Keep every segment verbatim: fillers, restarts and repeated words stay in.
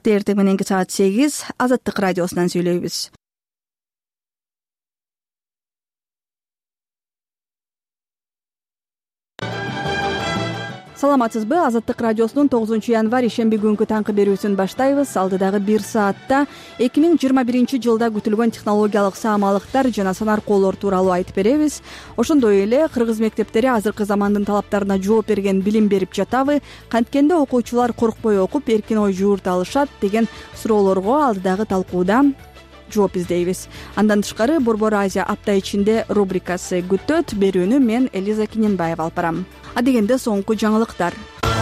Эртең мененки саат сегиз Азаттык радиосунан сүйлөйбүз. Саламатсызбы? Азаттык радиосунун тогузунчу январь ишемби күнкү таңкы берүүсүн баштайбыз. Алдыдагы бир саатта эки миң жыйырма биринчи жылда күтүлгөн технологиялык саамалыктар жана санаркоолор тууралуу айтып беребиз. Ошондой эле кыргыз мектептери азыркы замандын талаптарына жооп берген билим берип жатабы? Канткенде окуучулар коркпой окуп, эркин ой жуурта алышат деген суроолорго алдыдагы талкууда жооп издейбиз. Андан тышкары Борбор Азия апта ичинде рубрикасы күтөт. Берүүнү мен Элиза Киненбаева алып барам. Адегенде соңку жаңылыктар.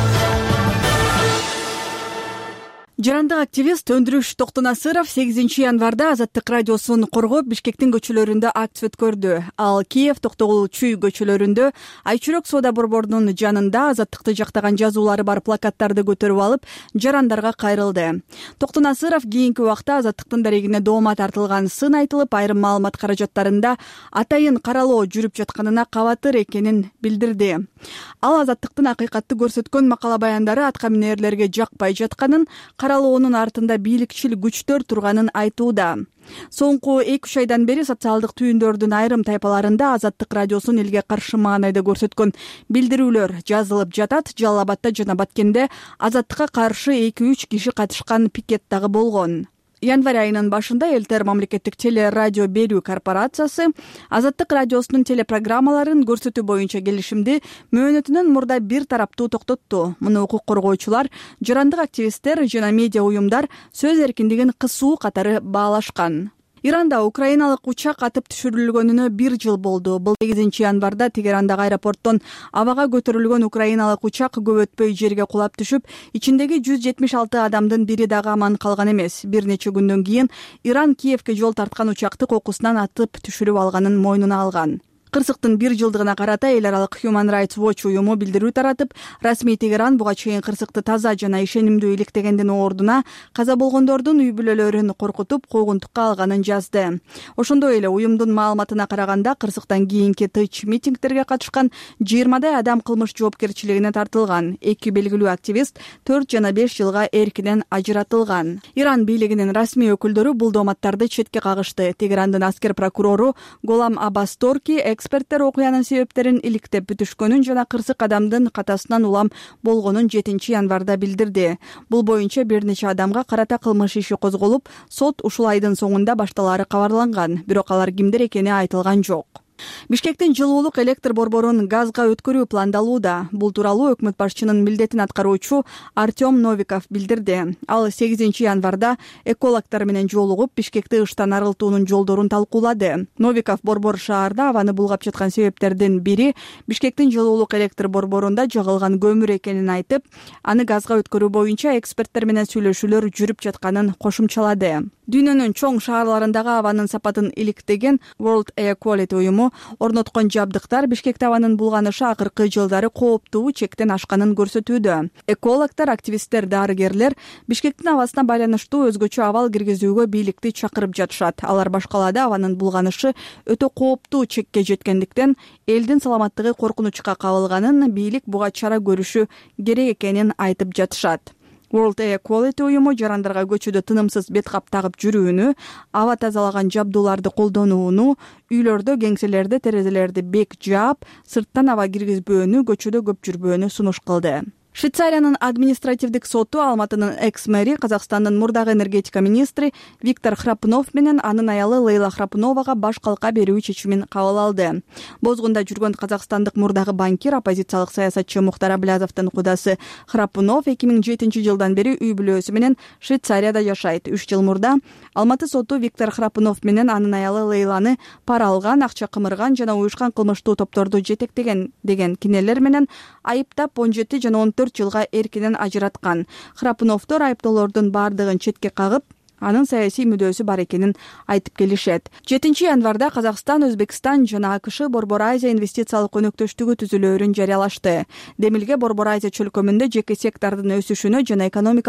Жарандык активист Өндүрүш Токтонасыров сегизинчи январда Азаттык радиосун коргоп Бишкектин көчөлөрүндө акция өткөрдү. Ал Киев, Токтогул, Чүй көчөлөрүндө Айчүрөк соода борборунун жанында азаттыкты жактаган жазуулары бар плакаттарды көтөрүп алып, жарандарга кайрылды. Токтонасыров кийинки убакта азаттыктын дарегине доома тартылган сын айтылып, айрым маалымат каражаттарында атайын каралоо жүрүп жатканына кабатыр экенин билдирди. Ал азаттыктын акыйкатты көрсөткөн макала баяндары атка минерлерге жакпай жатканын, каралоонун артында бийликчил күчтөр турганын айтууда. Соңку эки үч айдан бери социалдык түйүндөрдүн айрым тайпаларында Азаттык радиосун элге каршы маанайда көрсөткөн билдирүүлөр жазылып жатат. Жалал Абадда жана Баткенде азаттыкка каршы эки үч киши катышкан пикет дагы болгон. Январь айынын башында эл-тэ эр мамлекеттик теле радио берүү корпорациясы Азаттык радиосунун телепрограммаларын көрсөтүү боюнча келишимди мөөнөтүнөн мурда бир тараптуу токтотту. Муну укук коргоочулар, жарандык активисттер жана медиа уюмдар сөз эркиндигин кысуу катары баалашкан. Иранда украиналык учак атып түшүрүлгөнүнө бир жыл болду. Бул сегизинчи январда Тегерандагы аэропорттон абага көтөрүлгөн украиналык учак көп өтпөй жерге кулап түшүп, ичиндеги жүз жетимиш алты адамдын бири дагы аман калган эмес. Бир нече күндөн кийин Иран Киевке жол тарткан учакты кокусунан атып түшүрүп алганын мойнуна алган. Кырсыктын бир жылдыгына карата эл аралык Human Rights Watch уюму билдирүү таратып, расмий Тегеран буга чейин кырсыкты таза жана ишенимдүү иликтегендин ордуна каза болгондордун үй бүлөлөрүн коркутуп, куугунтукка алганын жазды. Ошондой эле уюмдун маалыматына караганда, кырсыктан кийинки тыч митингдерге катышкан жыйырмадай адам кылмыш жоопкерчилигине тартылган. Эки белгилүү активист төрт жана беш жылга эркинен ажыратылган. Иран бийлигинин расмий өкүлдөрү бул дооматтарды четке кагышты. Тегерандын аскер прокурору Голам Аббас Торки эксперттер окуянын себептерин иликтеп бүтүшкөнүн жана кырсык адамдын катасынан улам болгонун жетинчи январда билдирди. Бул боюнча бир нече адамга карата кылмыш иши козголуп, сот ушул айдын соңунда башталаары кабарланган, бирок алар кимдер экени айтылган жок. Бишкектин жылуулук электр борборун газга өткөрүү пландалууда. Бул тууралуу өкмөт башчынын милдетин аткаруучу Артем Новиков билдирди. Ал сегизинчи январда экологдор менен жолугуп, Бишкекти ыштан арылтуунун жолдорун талкуулады. Новиков борбор шаарда абаны булгап жаткан себептердин бири Бишкектин жылуулук электр борборунда жагылган көмүр экенин айтып, аны газга өткөрүү боюнча эксперттер менен сүйлөшүүлөр жүрүп жатканын кошумчалады. Дүйнөнүн чоң шаарларындагы абанын сапатын иликтеген World Air Quality уюму орноткон жабдыктар Бишкекте абанын булганышы акыркы жылдары кооптуу чектен ашканын көрсөтүүдө. Экологдор, активисттер, дарыгерлер Бишкектин абасына байланыштуу өзгөчө абал киргизүүгө бийликти чакырып жатышат. Алар башкалада абанын булганышы өтө кооптуу чекке жеткендиктен элдин саламаттыгы коркунучка кабылганын, бийлик буга чара көрүшү керек экенин айтып жатышат. World Air Quality уюму жарандарга көчөдө тынымсыз бет кап тагып жүрүүнү, аба тазалаган жабдууларды колдонууну, үйлөрдө, кеңселерде терезелерди бек жаап, сырттан аба киргизбөөнү, көчөдө көп жүрбөөнү сунуш кылды. Швейцариянын административдик соту Алматынын экс-мэри, Казакстандын мурдагы энергетика министри Виктор Храпунов менен анын аялы Лейла Храпуновага баш калка берүү чечимин кабыл алды. Бозгунда жүргөн казакстандык мурдагы банкир, оппозициялык саясатчы Мухтар Аблязовдун кудасы Храпунов эки миң жетинчи жылдан бери үй бүлөсү менен Швейцарияда жашайт. үч жыл мурда Алматы соту Виктор Храпунов менен анын аялы Лейланы пара алган, акча кымырган жана уюшкан кылмыштуу топторду жетектеген деген кинелер менен айыптап он жети жана он төрт жылга эркинен ажыраткан. Храпуновдор айыптоолордун бардыгын четке кагып, анын саясий мүдөөсү бар экенин айтып келишет. жетинчи январда Казакстан, Өзбекстан жана АКШ Борбор Азия инвестициялык өнөктөштүгү түзүлөөрүн жарыялашты. Демилге Борбор Азия чөлкөмүндө жеке сектордун өсүшүнө жана экономикалык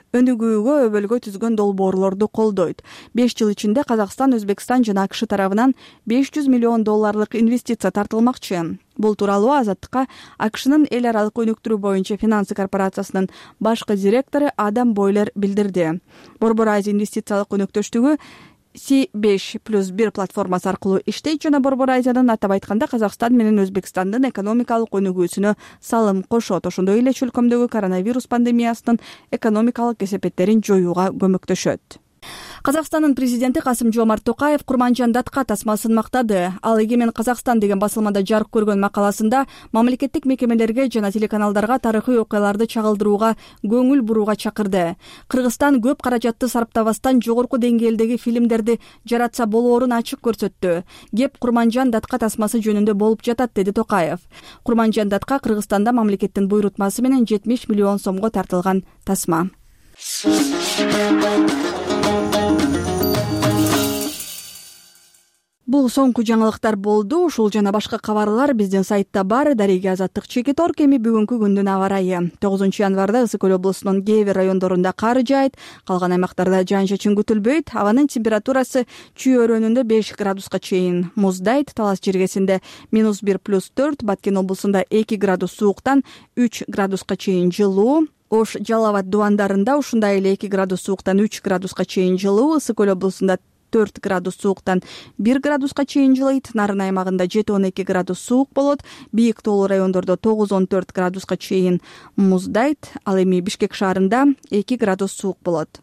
өнүгүүгө өбөлгө түзгөн долбоорлорду колдойт. беш жыл ичинде Казакстан, Өзбекстан жана АКШ тарабынан беш жүз миллион долларлык инвестиция тартылмакчы. Бул тууралуу Азаттыкка АКШнын эл аралык өнүктүрүү боюнча финансы корпорациясынын башкы директору Адам Бойлер билдирди. Борбор Азия инвестициялык өнөктөштүгү си беш плюс бир платформасы аркылуу иштейт жана Борбор Азиянын атап айтканда Казакстан менен Өзбекстандын экономикалык өнүгүүсүнө салым кошот. Ошондой эле чөлкөмдөгү коронавирус пандемиясынын экономикалык кесепеттерин жоюуга көмөктөшөт. Казакстандын президенти Касым-Жомарт Токаев Курманжан Датка тасмасын мактады. Ал Эгемен Казакстан деген басылмада жарык көргөн макаласында мамлекеттик мекемелерге жана телеканалдарга тарыхый окуяларды чагылдырууга көңүл бурууга чакырды. Кыргызстан көп каражатты сарптабастан жогорку деңгээлдеги фильмдерди жаратса болоорун ачык көрсөттү. Кеп Курманжан Датка тасмасы жөнүндө болуп жатат, деди Токаев. Курманжан Датка Кыргызстанда мамлекеттин буйрутмасы менен жетимиш миллион сомго тартылган тасма. Бул соңку жаңылыктар болду. Ушул жана башка кабарлар биздин сайтта бар. Дареге Азаттык Чекитор. Эми бүгүнкү күндүн аба ырайы. тогузунчу январда Ысык Көл облусунун кээ бир райондорунда кар жаайт, калган аймактарда жаан-чачын күтүлбөйт. Абанын температурасы чүй өрөөнүндө беш градуска чейин муздайт. Талас жергесинде минус бир плюс төрт, Баткен облусунда эки градус сууктан үч градуска чейин жылуу. Ош, Жалал Абад дубандарында ушундай эле эки градус сууктан үч градуска чейин жылуу. Ысык Көл облусунда төрт градус сууктан бир градуска чейин жылыйт. Нарын аймагында жети он эки градус суук болот. Бийик тоолуу райондордо тогуз он төрт градуска чейин муздайт. Ал эми Бишкек шаарында эки градус суук болот.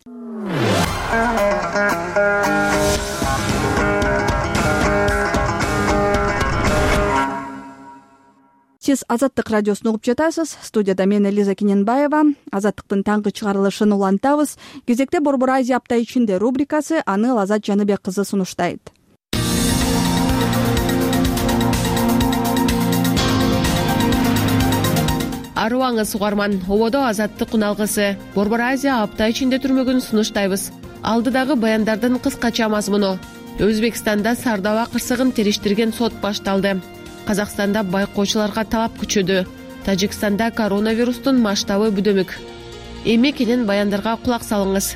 Сиз Азаттык радиосун угуп жатасыз. Студияда мен Элиза Кененбаева. Азаттыктын таңкы чыгарылышын улантабыз. Кезекте Борбор Азия апта ичинде рубрикасы, аны Лазат Жаныбек кызы сунуштайт. Арыбаңыз угарман, ободо Азаттык уналгысы. Борбор Азия апта ичинде түрмөгүн сунуштайбыз. Алдыдагы баяндардын кыскача мазмуну. Өзбекстанда Сардаба кырсыгын териштирген сот башталды. Казакстанда байкоочуларга талап күчөдү. Тажикстанда коронавирустун масштабы бүдөмүк. Эми кенен баяндарга кулак салыңыз.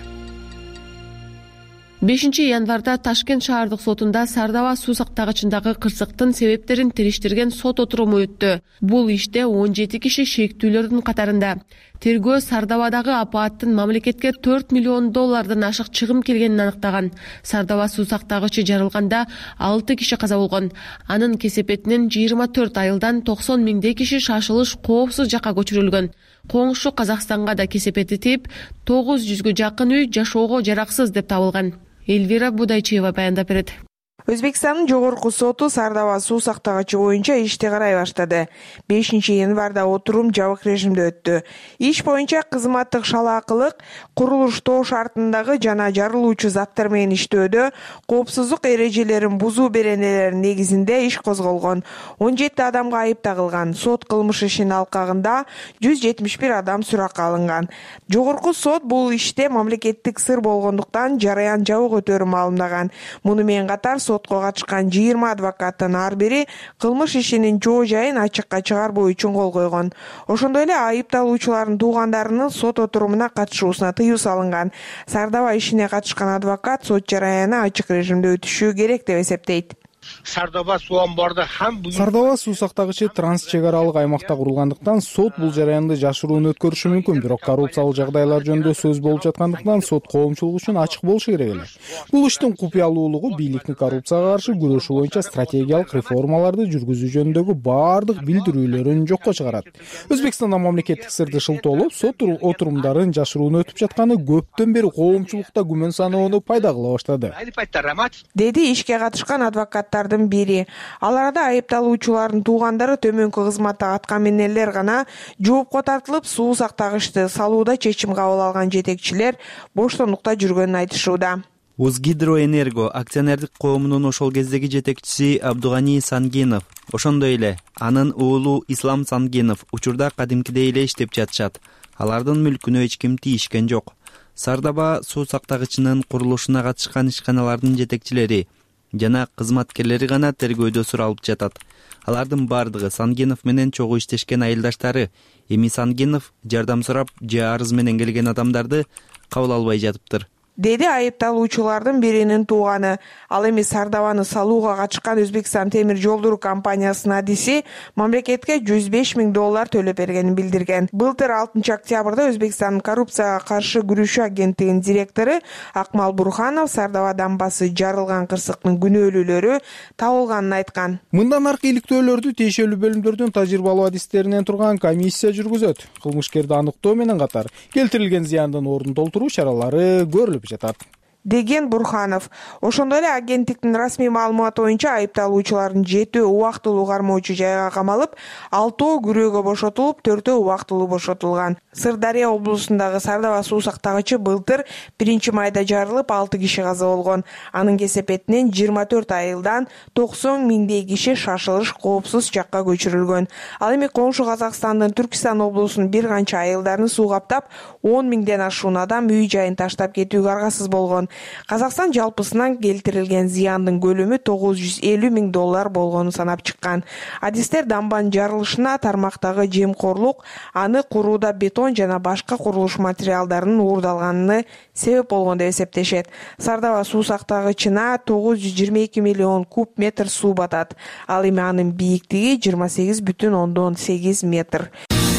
бешинчи январда Ташкент шаардык сотунда Сардаба суу сактагычындагы кырсыктын себептерин териштирген сот отуруму өттү. Бул иште он жети киши шектүүлөрдүн катарында. Тергөө Сардабадагы апааттын мамлекетке төрт миллион доллардан ашык чыгым келгенин аныктаган. Сардаба суу сактагычы жарылганда алты киши каза болгон. Анын кесепетинен жыйырма төрт айылдан токсон миңдей киши шашылыш коопсуз жакка көчүрүлгөн. Коңшу Казакстанга да кесепети тип, тогуз жүзгө жакын үй жашоого жараксыз деп табылган. Эльвира Будайчиева баяндап берет. Өзбекстандын жогорку соту Сардаба суу сактагычы боюнча ишти карай баштады. бешинчи январда отурум жабык режимде өттү. Иш боюнча кызматтык шалаакылык, курулуштоо шартындагы жана жарылуучу заттар менен иштөөдө коопсуздук эрежелерин бузуу беренелеринин негизинде иш козголгон. он жети адамга айып тагылган. Сот кылмыш ишинин алкагында жүз жетимиш бир адам суракка алынган. Жогорку сот бул иште мамлекеттик сыр болгондуктан жараян жабык өтөрү маалымдаган. Муну менен катар сотко катышкан жыйырма адвокаттын ар бири кылмыш ишинин жоо жайын ачыкка чыгарбоо үчүн кол койгон. Ошондой эле айыпталуучулардын туугандарынын сот отурумуна катышуусуна тыюу салынган. Сардаба ишине катышкан адвокат сот жараяны ачык режимде өтүшү керек деп эсептейт. Сардаба суу амбарды хам Сардаба суу сактагычы транс чек аралык аймакта курулгандыктан сот бул жараянды жашыруун өткөрүшү мүмкүн, бирок коррупциялык жагдайлар жөнүндө сөз болуп жаткандыктан сот коомчулук үчүн ачык болушу керек эле. Бул иштин купуялуулугу бийликтин коррупцияга каршы күрөшүү боюнча стратегиялык реформаларды жүргүзүү жөнүндөгү баардык билдирүүлөрүн жокко чыгарат. Өзбекстанда мамлекеттик сырды шылтоолоп, сот отурумдарын жашыруун өтүп жатканы көптөн бери коомчулукта күмөн саноону пайда кыла баштады, деди ишке катышкан адвокаттардын бири. Ал арада айыпталуучулардын туугандары төмөнкү кызматта аткаминерлер гана жоопко тартылып, суу сактагычты салууда чечим кабыл алган жетекчилер боштондукта жүргөнүн айтышууда. Узгидроэнерго акционердик коомунун ошол кездеги жетекчиси Абдугани Сангенов, ошондой эле анын уулу Ислам Сангенов учурда кадимкидей эле иштеп жатышат. Алардын мүлкүнө эч ким тийишкен жок. Сардаба суу сактагычынын курулушуна катышкан ишканалардын жетекчилери жана кызматкерлери гана тергөөдө суралып жатат. Алардын бардыгы Сангенов менен чогуу иштешкен айылдаштары. Эми Сангенов жардам сурап же арыз менен келген адамдарды кабыл албай жатыптыр, деди айыпталуучулардын биринин тууганы. Ал эми Сардабаны салууга катышкан Өзбекстан темир жолдору компаниясынын адиси мамлекетке жүз беш миң доллар төлөп бергенин билдирген. Былтыр алтынчы октябрда Өзбекстандын коррупцияга каршы күрөшүү агенттигинин директору Акмал Бурханов Сардаба дамбасы жарылган кырсыктын күнөөлүүлөрү табылганын айткан. Мындан аркы иликтөөлөрдү тиешелүү бөлүмдөрдүн тажрыйбалуу адистеринен турган комиссия жүргүзөт. Кылмышкерди аныктоо менен катар келтирилген зыяндын ордун толтуруу чаралары көрүлүп жатат, деген Бурханов. Ошондой эле агенттиктин расмий маалыматы боюнча айыпталуучулардын жетөө убактылуу кармоочу жайга камалып, алтоо күрөөгө бошотулуп, төртөө убактылуу бошотулган. Сырдария облусундагы Сардаба суу сактагычы былтыр биринчи майда жарылып, алты киши каза болгон. Анын кесепетинен жыйырма төрт айылдан токсон миңдей киши шашылыш коопсуз жакка көчүрүлгөн. Ал эми коңшу Казакстандын Түркистан облусунун бир канча айылдарын суу каптап, он миңден ашуун адам үй жайын таштап кетүүгө аргасыз болгон. Казакстан жалпысынан келтирилген зыяндын көлөмү тогуз жүз элүү миң доллар болгонун санап чыккан. Адистер дамбанын жарылышына тармактагы жемкорлук, аны курууда бетон жана башка курулуш материалдарынын уурдалганына себеп болгон деп эсептешет. Сардаба суу сактагычына тогуз жүз жыйырма эки миллион куб метр суу батат. Ал эми анын бийиктиги жыйырма сегиз бүтүн ондон сегиз метр.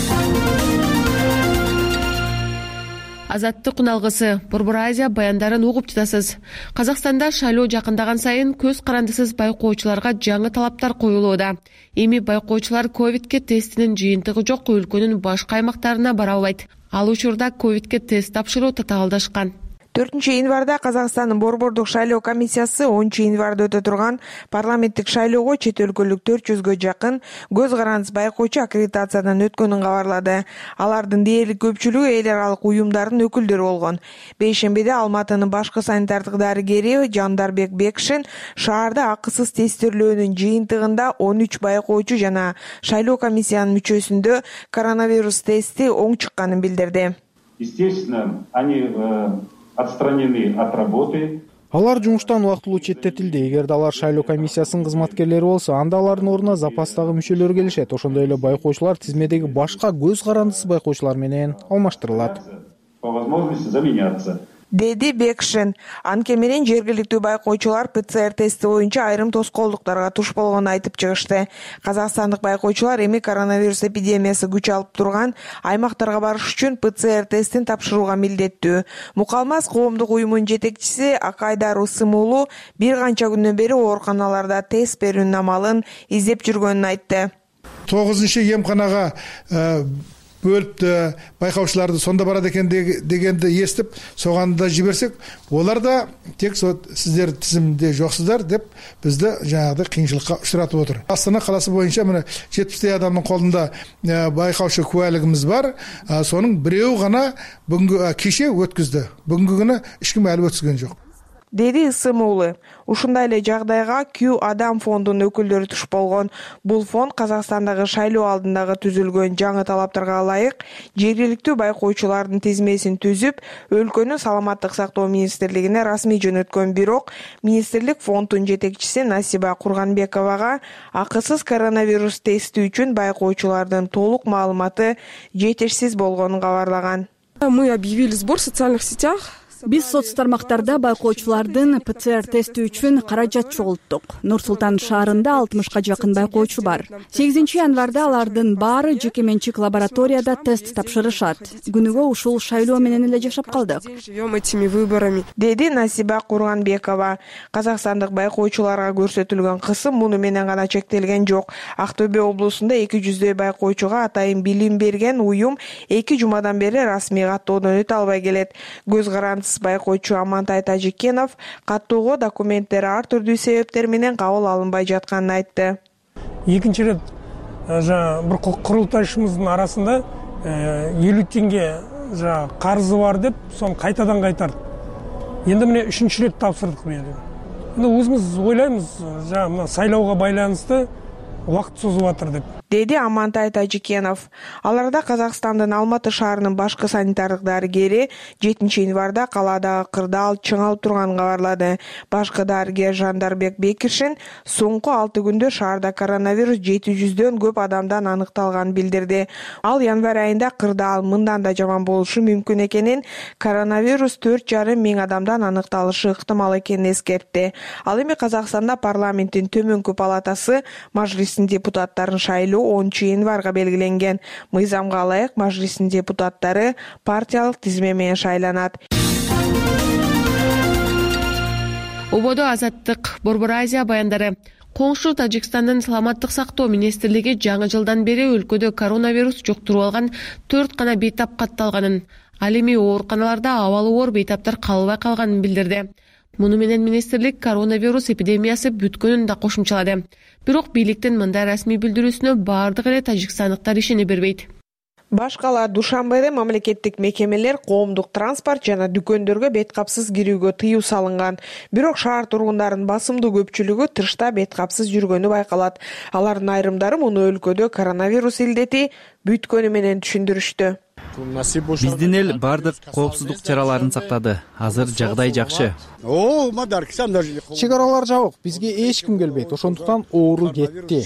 Азаттык күналгысы, Борбор Азия баяндарын угуп жатасыз. Казакстанда шайлоо жакындаган сайын көз карандысыз байкоочуларга жаңы талаптар коюлууда. Эми байкоочулар ковидке тестинин жыйынтыгы жок өлкөнүн башка аймактарына бара албайт. Ал учурда ковидке тест тапшыруу татаалдашкан. төртүнчү январда Казакстандын Борбордук шайлоо комиссиясы онунчу январда өтө турган парламенттик шайлоого чет өлкөлүк төрт жүзгө жакын көз карандысыз байкоочу аккредитациядан өткөнүн кабарлады. Алардын дээрлик көпчүлүгү эл аралык уюмдардын өкүлдөрү болгон. Бейшембиде Алматынын башкы санитардык дарыгери Жандарбек Бекшин шаарда акысыз тестирлөөнүн жыйынтыгында он үч байкоочу жана шайлоо комиссиянын мүчөсүндө коронавирус тести оң чыкканын билдирди. Естественно, они отстранены от работы. Алар жумуштан убактылуу четтетилди. Эгерде алар шайлоо комиссиясынын кызматкерлери болсо, анда алардын ордуна запастагы мүчөлөр келишет. Ошондой эле байкоочулар тизмедеги башка көз карандысыз байкоочулар менен алмаштырылат. По возможности заменяться. Деди Бекшин. Анткени менен жергиликтүү байкоочулар ПЦР тести боюнча айрым тоскоолдуктарга туш болгонун айтып чыгышты. Казакстандык байкоочулар эми коронавирус эпидемиясы күч алып турган аймактарга барыш үчүн ПЦР тестин тапшырууга милдеттүү. Мукалмаз коомдук уюмунун жетекчиси Акайдар Усымуулу бир канча күндөн бери ооруканаларда тест берүүнүн амалын издеп жүргөнүн айтты. тогузунчу эмканага бөлүп байкаушыларды сонда барат экен дегенди эстип, соганы да жиберсек, олар да тек сиздер тизимде жоксуздар деп бизди жанагыдай кыйынчылыкка учуратып отур. Астана каласы боюнча мына жетимиштей адамдын колунда байкаучу куәлигибиз бар. Сонун бирөө гана бүгүнкү кеше өткүздү. Бүгүнкү күнү эч ким әлі өткүзгөн жок, деди Ысымуулу. Ушундай эле жагдайга Q Адам фондунун өкүлдөрү туш болгон. Бул фонд Казакстандагы шайлоо алдындагы түзүлгөн жаңы талаптарга ылайык жергиликтүү байкоочулардын тизмесин түзүп, өлкөнүн саламаттык сактоо министрлигине расмий жөнөткөн. Бирок министрлик фонддун жетекчиси Насиба Курганбековага акысыз коронавирус тести үчүн байкоочулардын толук маалыматы жетишсиз болгонун кабарлаган. Мы объявили сбор в социальных сетях. Биз соц тармактарда байкоочулардын ПЦР тести үчүн каражат чогулттук. Нур-Султан шаарында алтымышка жакын байкоочу бар. сегизинчи январда алардын баары жеке менчик лабораторияда тест тапшырышат. Күнүгө ушул шайлоо менен эле жашап калдык, живем этими выборами, деди Насиба Курганбекова. Казакстандык байкоочуларга көрсөтүлгөн кысым муну менен гана чектелген жок. Актөбе облусунда эки жүздөй байкоочуга атайын билим берген уюм эки жумадан бери расмий каттоодон өтө албай келет. Көз карандысыз байкоочу Амантай Тажикенов каттоого документтери ар түрдүү себептер менен кабыл алынбай жатканын айтты. Экинчи рет жана бир курултайчыбыздын арасында элүү теңге жана карызы бар деп, сону кайтадан кайтарды. Энди мына үчүнчү рет тапшырдык мен. Эми өзүбүз ойлойбуз, жана мына шайлоого байланыштуу убакыт созуп атыр деп. деди Амантай Тажикенов. Аларда Казакстандын Алматы шаарынын башкы санитардык дарыгери жетинчи январда калаадагы кырдаал чыңалып турганын кабарлады. Башкы дарыгер Жандарбек Бекишин соңку алты күндө шаарда коронавирус жети жүздөн көп адамдан аныкталганын билдирди. Ал январь айында кырдаал мындан да жаман болушу мүмкүн экенин, коронавирус төрт жарым миң адамдан аныкталышы ыктымал экенин эскертти. Ал эми Казакстанда парламенттин төмөнкү палатасы Мажлистин депутаттарын шайлоо онунчу январга белгиленген. Мыйзамга ылайык Мажлистин депутаттары партиялык тизме менен шайланат. Ободо Азаттык, Борбор Азия баяндары. Коңшу Тажикстандын саламаттык сактоо министрлиги жаңы жылдан бери өлкөдө коронавирус жуктуруп алган төрт гана бейтап катталганын, ал эми ооруканаларда абалы оор бейтаптар калбай калганын билдирди. Муну менен министрлик коронавирус эпидемиясы бүткөнүн да кошумчалады. Бирок бийликтин мындай расмий билдирүүсүнө бардык эле тажикстандыктар ишене бербейт. Башкала Душанбеде мамлекеттик мекемелер, коомдук транспорт жана дүкөндөргө беткапсыз кирүүгө тыюу салынган. Бирок шаар тургундарынын басымдуу көпчүлүгү тышта беткапсыз жүргөнү байкалат. Алардын айрымдары муну өлкөдө коронавирус илдети бүткөнү менен түшүндүрүштү. Биздин эл бардык коопсуздук чараларын сактады. Азыр жагдай жакшы. Чек аралар жабык, бизге эч ким келбейт, ошондуктан оору кетти.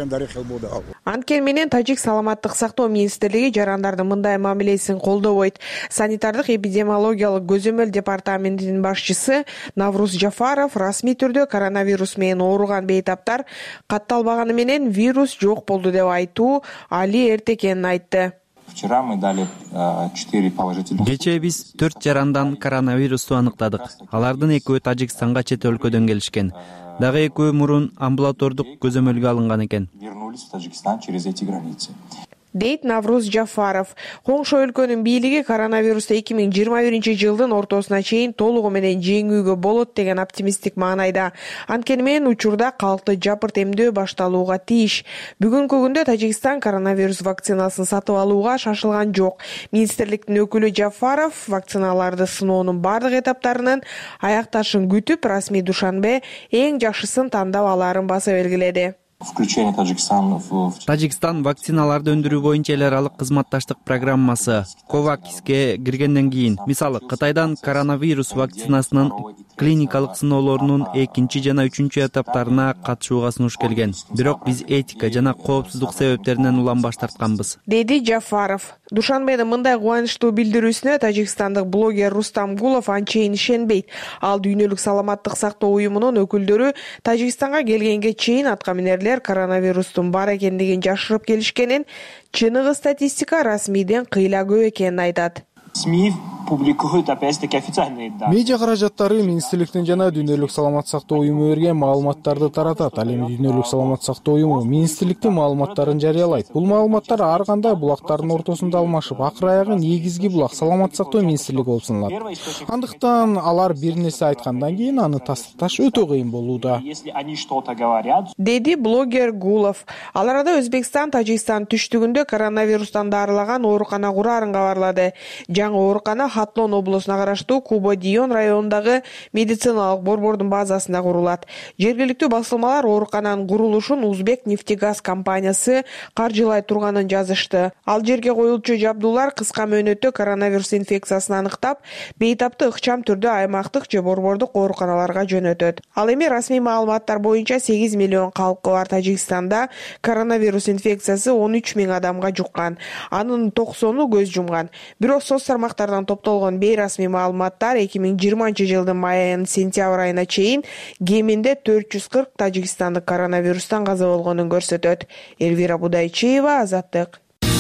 Анткени менен Тажик саламаттык сактоо министрлиги жарандардын мындай мамилесин колдобойт. Санитардык эпидемиологиялык көзөмөл департаментинин башчысы Навруз Жафаров расмий түрдө коронавирус менен ооруган бейтаптар катталбаганы менен вирус жок болду деп айтуу али эрте экенин айтты. Вчера мы дали четыре положительных. Кечээ биз төрт жарандан коронавирусту аныктадык. Алардын экөө Тажикстанга чет өлкөдөн келишкен. Дагы экөө мурун амбулатордук көзөмөлгө алынган экен. Вернулись в Таджикистан через эти границы. Дейт Навруз Жафаров. Коңшу өлкөнүн бийлиги коронавирусту эки миң жыйырма биринчи жылдын ортосуна чейин толугу менен жеңүүгө болот деген оптимисттик маанайда. Анткени менен учурда калкты жапырт эмдөө башталууга тийиш. Бүгүнкү күндө Тажикстан коронавирус вакцинасын сатып алууга шашылган жок. Министрликтин өкүлү Жафаров вакциналарды сыноонун бардык этаптарынын аякташын күтүп, расмий Душанбе эң жакшысын тандап аларын баса белгиледи. Включение Таджикистана в... Тажикстан вакциналарды өндүрүү боюнча эл аралык кызматташтык программасы Ковакске киргенден кийин, мисалы Кытайдан коронавирус вакцинасынын клиникалык сыноолорунун экинчи жана үчүнчү этаптарына катышууга сунуш келген. Бирок биз этика жана коопсуздук себептеринен улам баш тартканбыз, деди Жафаров. Душанбенин мындай кубанычтуу билдирүүсүнө тажикстандык блогер Рустам Гулов анчейин ишенбейт. Ал дүйнөлүк саламаттык сактоо уюмунун өкүлдөрү Тажикстанга келгенге чейин аткаминерлер коронавирустун бар экендигин жашырып келишкенин, чыныгы статистика расмийден кыйла көп экенин айтат. СМИ публикуют опять-таки официальные данные. Медиа каражаттары министрликтин жана дүйнөлүк саламаттык сактоо уюму берген маалыматтарды таратат. Ал эми дүйнөлүк саламаттык сактоо уюму министрликтин маалыматтарын жарыялайт. Бул маалыматтар ар кандай булактардын ортосунда алмашып, акыр аягы негизги булак саламаттык сактоо министрлиги болуп саналат. Андыктан алар бир нерсе айткандан кийин аны тастыкташ өтө кыйын болууда, Если они что-то говорят, деди блогер Гулов. Ал арада Өзбекстан Тажикстан түштүгүндө коронавирустан дарылаган оорукана курарын кабарлады. Жаңы оорукана Хатлон облусуна караштуу Кубо-Дион районундагы медициналык борбордун базасында курулат. Жергиликтүү басылмалар оорукананын курулушун Узбек нефтегаз компаниясы каржылай турганын жазышты. Ал жерге коюлчу жабдуулар кыска мөөнөттө коронавирус инфекциясын аныктап, бейтапты ыкчам түрдө аймактык же борбордук ооруканаларга жөнөтөт. Ал эми расмий маалыматтар боюнча сегиз миллион калкы бар Тажикстанда коронавирус инфекциясы он үч миң адамга жуккан. Анын токсону көз жумган. Бирок соц тармактардан топтолгон бейрасмий маалыматтар эки миң жыйырманчы жылдын май айынан сентябрь айына чейин кеминде төрт жүз кырк тажикстандык коронавирустан каза болгонун көрсөтөт. Элвира Будайчиева, Азаттык.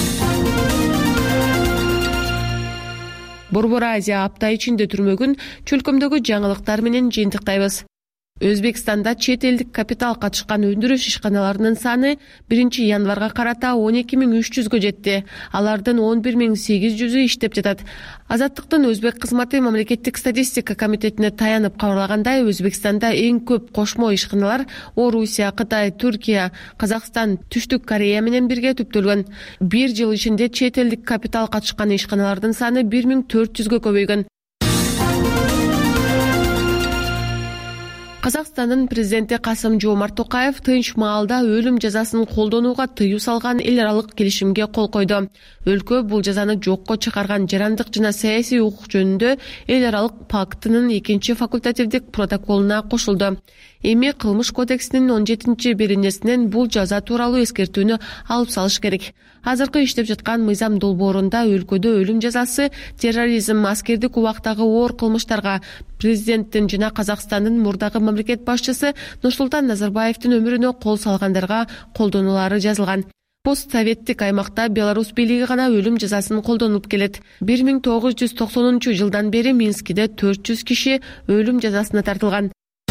Борбор Азия апта ичинде түрмөгүн чөлкөмдөгү жаңылыктар менен жыйынтыктайбыз. Өзбекстанда чет элдик капитал катышкан өндүрүш ишканаларынын саны биринчи январга карата он эки миң үч жүзгө жетти. Алардын он бир миң сегиз жүзү иштеп жатат. Азаттыктын Өзбек кызматы мамлекеттик статистика комитетине таянып кабарлагандай, Өзбекстанда эң көп кошмо ишканалар Орусия, Кытай, Түркия, Казакстан, Түштүк Корея менен бирге түптөлгөн. Бир жыл ичинде чет элдик капитал катышкан ишканалардын саны бир миң төрт жүзгө көбөйгөн. Казакстандын президенти Касым Жомарт Токаев тынч маалда өлүм жазасын колдонууга тыюу салган эл аралык келишимге кол койду. Өлкө бул жазаны жокко чыгарган жарандык жана саясий укук жөнүндө эл аралык пактынын экинчи факультативдик протоколуна кошулду. Эми кылмыш кодексинин он жетинчи беренесинен бул жаза тууралуу эскертүүнү алып салыш керек. Азыркы иштеп жаткан мыйзам долбоорунда өлкөдө өлүм жазасы, терроризм, аскердик убактагы оор кылмыштарга президенттин жана Казакстандын мурдагы мамлекет башчысы Нурсултан Назарбаевдин өмүрүнө кол салгандарга колдонулары жазылган. Постсоветтик аймакта Беларусь бийлиги гана өлүм жазасын колдонуп келет. бир миң тогуз жүз токсонунчу жылдан бери Минскиде төрт жүз киши өлүм жазасына тартылган.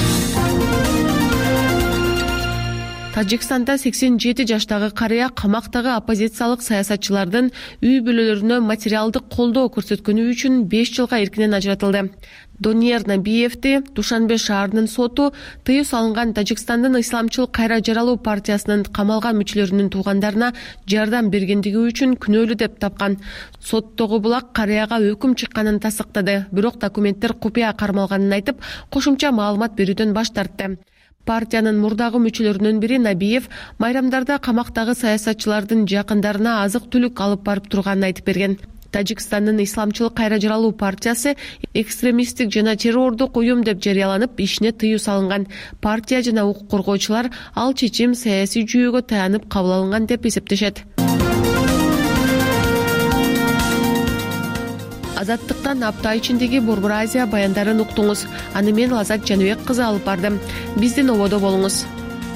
Тажикстанда сексен жети жаштагы карыя камактагы оппозициялык саясатчылардын үй бүлөлөрүнө материалдык колдоо көрсөткөнү үчүн беш жылга эркинен ажыратылды. Доньер Набиевди Душанбе шаарынын соту тыюу салынган Тажикстандын Исламчыл кайра жаралуу партиясынын камалган мүчөлөрүнүн туугандарына жардам бергендиги үчүн күнөөлүү деп тапкан. Соттогу булак карыяга өкүм чыкканын тасыктады, бирок документтер купуя кармалганын айтып, кошумча маалымат берүүдөн баш тартты. Партиянын мурдагы мүчөлөрүнүн бири Набиев майрамдарда камактагы саясатчылардын жакындарына азык-түлүк алып барып турганын айтып берген. Тажикстандын Исламчыл кайра жаралуу партиясы экстремисттик жана террордук уюм деп жарыяланып, ишине тыюу салынган. Партия жана укук коргоочулар ал чечим саясий жүйөгө таянып кабыл алынган деп эсептешет. Азаттыктан апта ичиндеги Борбор Азия баяндарын уктуңуз. Аны мен Лазат Жаныбек кызы алып бардым. Биздин ободо болуңуз.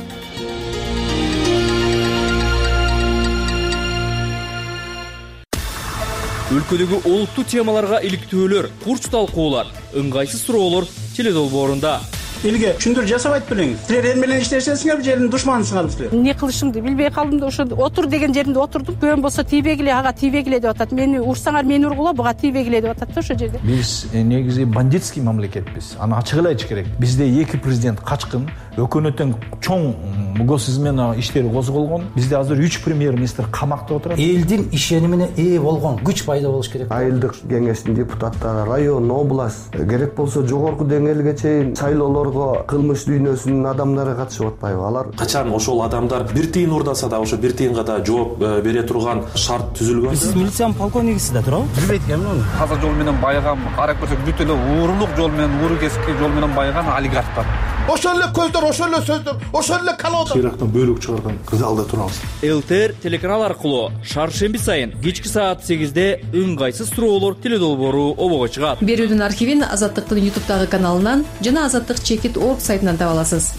Өлкөдөгү олуттуу темаларга иликтөөлөр, курч талкуулар, ыңгайсыз суроолор теледолбоорунда. Элге түшүндүр жасабайт белең. Силер эл менен иштешесиңер, жердин душманысыңар силер. Не кылышымды билбей калдым да ошо отур деген жеринде отурдум. Көн болсо тийбегиле, ага тийбегиле деп атат. Мени урсаңар мени ургула, буга тийбегиле деп атат да ошо жерде. Биз негизи бандитский мамлекетпиз. Аны ачык эле айтыш керек. Бизде эки президент качкын, өкмөттүн чоң мугосуз менен иштери козголгон. Бизде азыр үч премьер-министр камакта отурат. Элдин ишенимине ээ болгон күч пайда болуш керек. Айылдык кеңештин депутаттары, район, область, керек болсо жогорку деңгээлге чейин шайлоолор кылмыш дүйнөсүнүн адамдары катышып атпайбы? Алар качан ошол адамдар бир тыйын урдаса да ошо бир тыйынга да жооп бере турган шарт түзүлгөн. Сиз милициянын полковнигисиз да туурабы? Билбейт экенмин. Таза жол менен байыган, карап көрсөк бүт эле уурулук жол менен, ууру кесипки жол менен байыган олигархтар. Ошол эле көздөр, ошол эле сөздөр, ошол эле калоодор. Ирактан бөлүк чыгарган залда турабыз. ЛТР телеканал аркылуу шаршемби сайын кечки саат сегизде ыңгайсыз суроолор теледолбоору обого чыгат. Берүүдүн архивин Азаттыктын ютубтагы каналынан жана Азаттык чекит точка орг сайтынан таба аласыз.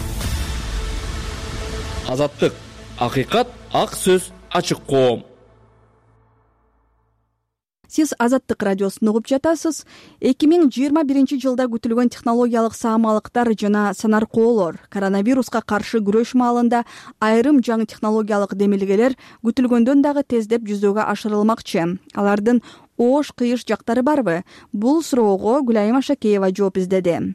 Азаттык, акыйкат, ак сөз, ачык коом. Сиз Азаттык радиосун угуп жатасыз. эки миң жыйырма биринчи жылда күтүлгөн технологиялык саамалыктар жана санаркоолор, коронавируска каршы күрөш маалында айрым жаңы технологиялык демилгелер күтүлгөндөн дагы тездеп жүзөгө ашырылмакчы. Алардын оош кыйыш жактары барбы? Бул суроого Гүлайым Ашакеева жооп издеди.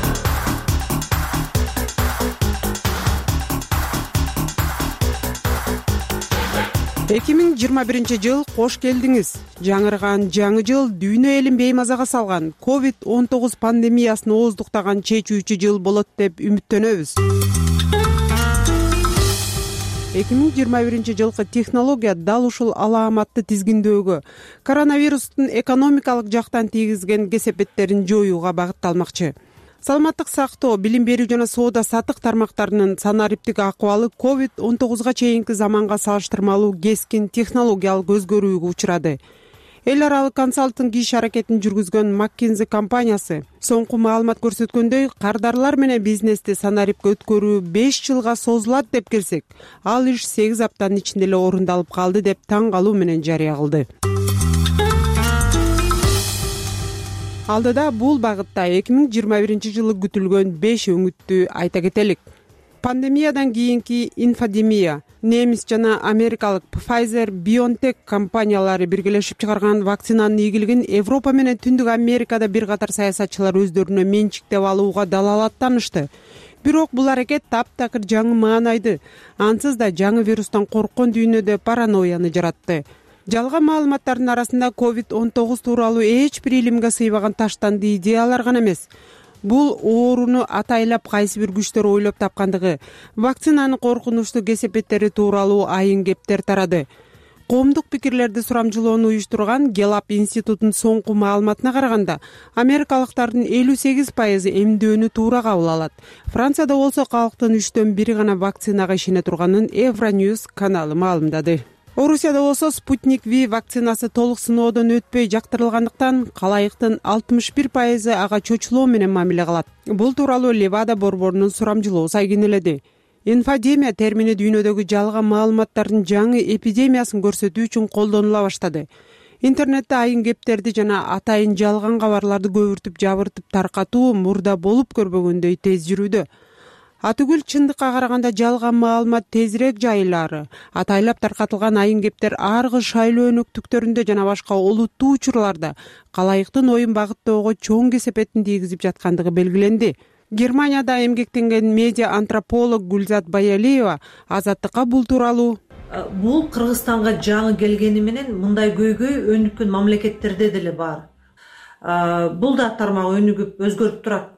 эки миң жыйырма биринчи жыл кош келдиңиз. Жаңырган жаңы жыл дүйнө элин беймазага салган ковид он тогуз пандемиясын ооздуктаган чечүүчү жыл болот деп үмүттөнөбүз. эки миң жыйырма биринчи жылкы технология дал ушул алааматты тизгиндөөгө, коронавирустун экономикалык жактан тийгизген кесепеттерин жоюуга багытталмакчы. Саламаттык сактоо, билим берүү жана соода сатык тармактарынын санариптик акыбалы ковид он тогузга чейинки заманга салыштырмалуу кескин технологиялык өзгөрүүгө учурады. Эл аралык консалтинг иш аракетин жүргүзгөн McKinsey компаниясы соңку маалымат көрсөткөндөй, кардарлар менен бизнести санарипке өткөрүү беш жылга созулат деп келсек, ал иш сегиз аптанын ичинде эле орундалып калды деп таң калуу менен жарыя кылды. Алдыда бул багытта эки миң жыйырма биринчи жылы күтүлгөн беш өңүттү айта кетелик. Пандемиядан кийинки инфодемия, немис жана америкалык Pfizer, BioNTech компаниялары биргелешип чыгарган вакцинанын ийгилигин Европа менен Түндүк Америкада бир катар саясатчылар өздөрүнө менчиктеп алууга далалаттанышты. Бирок бул аракет таптакыр жаңы маанайды, ансыз да жаңы вирустан корккон дүйнөдө паранойяны жаратты. Жалган маалыматтардын арасында ковид он тогуз тууралуу эч бир илимге сыйбаган таштанды идеялар гана эмес, бул ооруну атайлап кайсы бир күчтөр ойлоп тапкандыгы, вакцинанын коркунучтуу кесепеттери тууралуу айын кептер тарады. Коомдук пикирлерди сурамжылоону уюштурган Гелап институтунун соңку маалыматына караганда, америкалыктардын элүү сегиз пайызы эмдөөнү туура кабыл алат. Францияда болсо калктын үчтөн бири гана вакцинага ишене турганын Евроньюз каналы маалымдады. Орусияда болсо Спутник Ви вакцинасы толук сыноодон өтпөй жактырылгандыктан калайыктын алтымыш бир пайызы ага чочулоо менен мамиле кылат. Бул тууралуу Левада борборунун сурамжылоосу айгинеледи. Инфодемия термини дүйнөдөгү жалган маалыматтардын жаңы эпидемиясын көрсөтүү үчүн колдонула баштады. Интернетте айын кептерди жана атайын жалган кабарларды көбүртүп жабыртып таркатуу мурда болуп көрбөгөндөй тез жүрүүдө. Атүгүл чындыкка караганда жалган маалымат тезирээк жайылары, атайлап таркатылган айын кептер аргы шайлоо өнөктүктөрүндө жана башка олуттуу учурларда калайыктын оюн багыттоого чоң кесепетин тийгизип жаткандыгы белгиленди. Германияда эмгектенген медиа антрополог Гүлзат Баялиева Азаттыкка бул тууралуу: бул Кыргызстанга жаңы келгени менен мындай көйгөй өнүккөн мамлекеттерде деле бар. Бул да тармак өнүгүп өзгөрүп турат.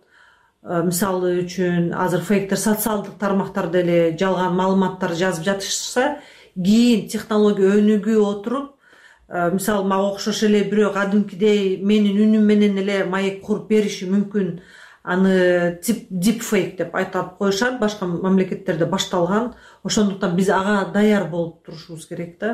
Мисалы үчүн азыр фейктер социалдык тармактарда эле жалган маалыматтар жазып жатышса, кийин технология өнүгүп отуруп, мисалы мага окшош эле бирөө кадимкидей менин үнүм менен эле маек куруп бериши мүмкүн. Аны тип дипфейк деп айтып коюшат, башка мамлекеттерде башталган. Ошондуктан биз ага даяр болуп турушубуз керек да.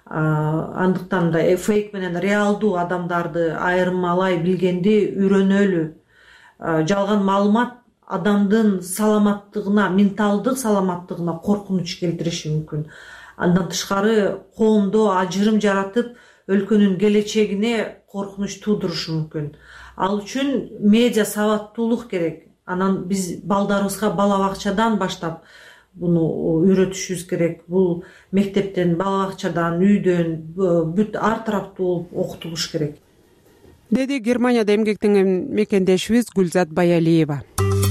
Андыктан да фейк менен реалдуу адамдарды айырмалай билгенди үйрөнөлү. Жалган маалымат адамдын саламаттыгына, менталдык саламаттыгына коркунуч келтириши мүмкүн. Андан тышкары коомдо ажырым жаратып, өлкөнүн келечегине коркунуч туудурушу мүмкүн. Ал үчүн медиа сабаттуулук керек. Анан биз балдарыбызга бала бакчадан баштап буну үйрөтүшүбүз керек. Бул мектептен, бала бакчадан, үйдөн бүт ар тараптуу окутулуш керек, деди Германияда эмгектенген мекендешибиз Гүлзат Баялиева.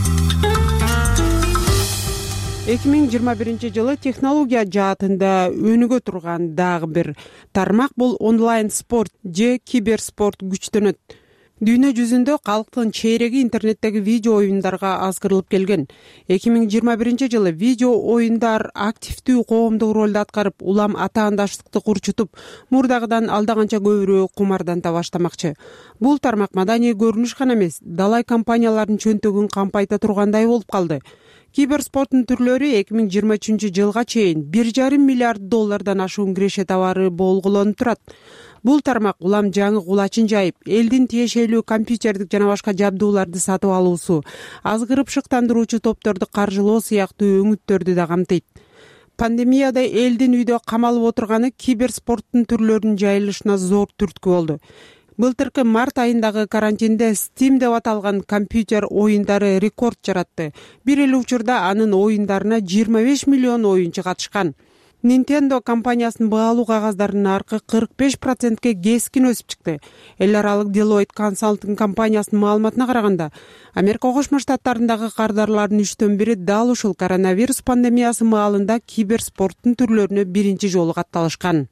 эки миң жыйырма биринчи жылы технология жаатында өнүгө турган дагы бир тармак бул онлайн спорт же киберспорт күчтөнөт. Дүйнө жүзүндө калктын чейреги интернеттеги видео оюндарга азгырылып келген. эки миң жыйырма биринчи жылы видео оюндар активдүү коомдук ролду аткарып, улам атаандаштыкты курчутуп, мурдагыдан алдаганча көбүрөөк кумарданта баштамакчы. Бул тармак маданий көрүнүш гана эмес, далай компаниялардын чөнтөгүн кампайта тургандай болуп калды. Киберспорттун түрлөрү эки миң жыйырма үчүнчү жылга чейин бир жарым миллиард доллардан ашуун киреше товары болгулонуп турат. Бул тармак улам жаңы кулачын жайып, элдин тиешелүү компьютердик жана башка жабдууларды сатып алуусу, азгырып шыктандыруучу топторду каржылоо сыяктуу өңүттөрдү да камтыйт. Пандемияда элдин үйдө камалып отурганы киберспорттун түрлөрүнүн жайылышына зор түрткү болду. Былтыркы март айындагы карантинде Steam деп аталган компьютер оюндары рекорд жаратты. Бир эле учурда анын оюндарына жыйырма беш миллион оюнчу катышкан. Nintendo компаниясынын баалуу кагаздарынын наркы кырк беш процентке кескин өсүп чыкты. Эл аралык Deloitte Consulting компаниясынын маалыматына караганда, Америка Кошмо Штаттарындагы кардарлардын үчтөн бири дал ушул коронавирус пандемиясы маалында киберспорттун түрлөрүнө биринчи жолу катталышкан.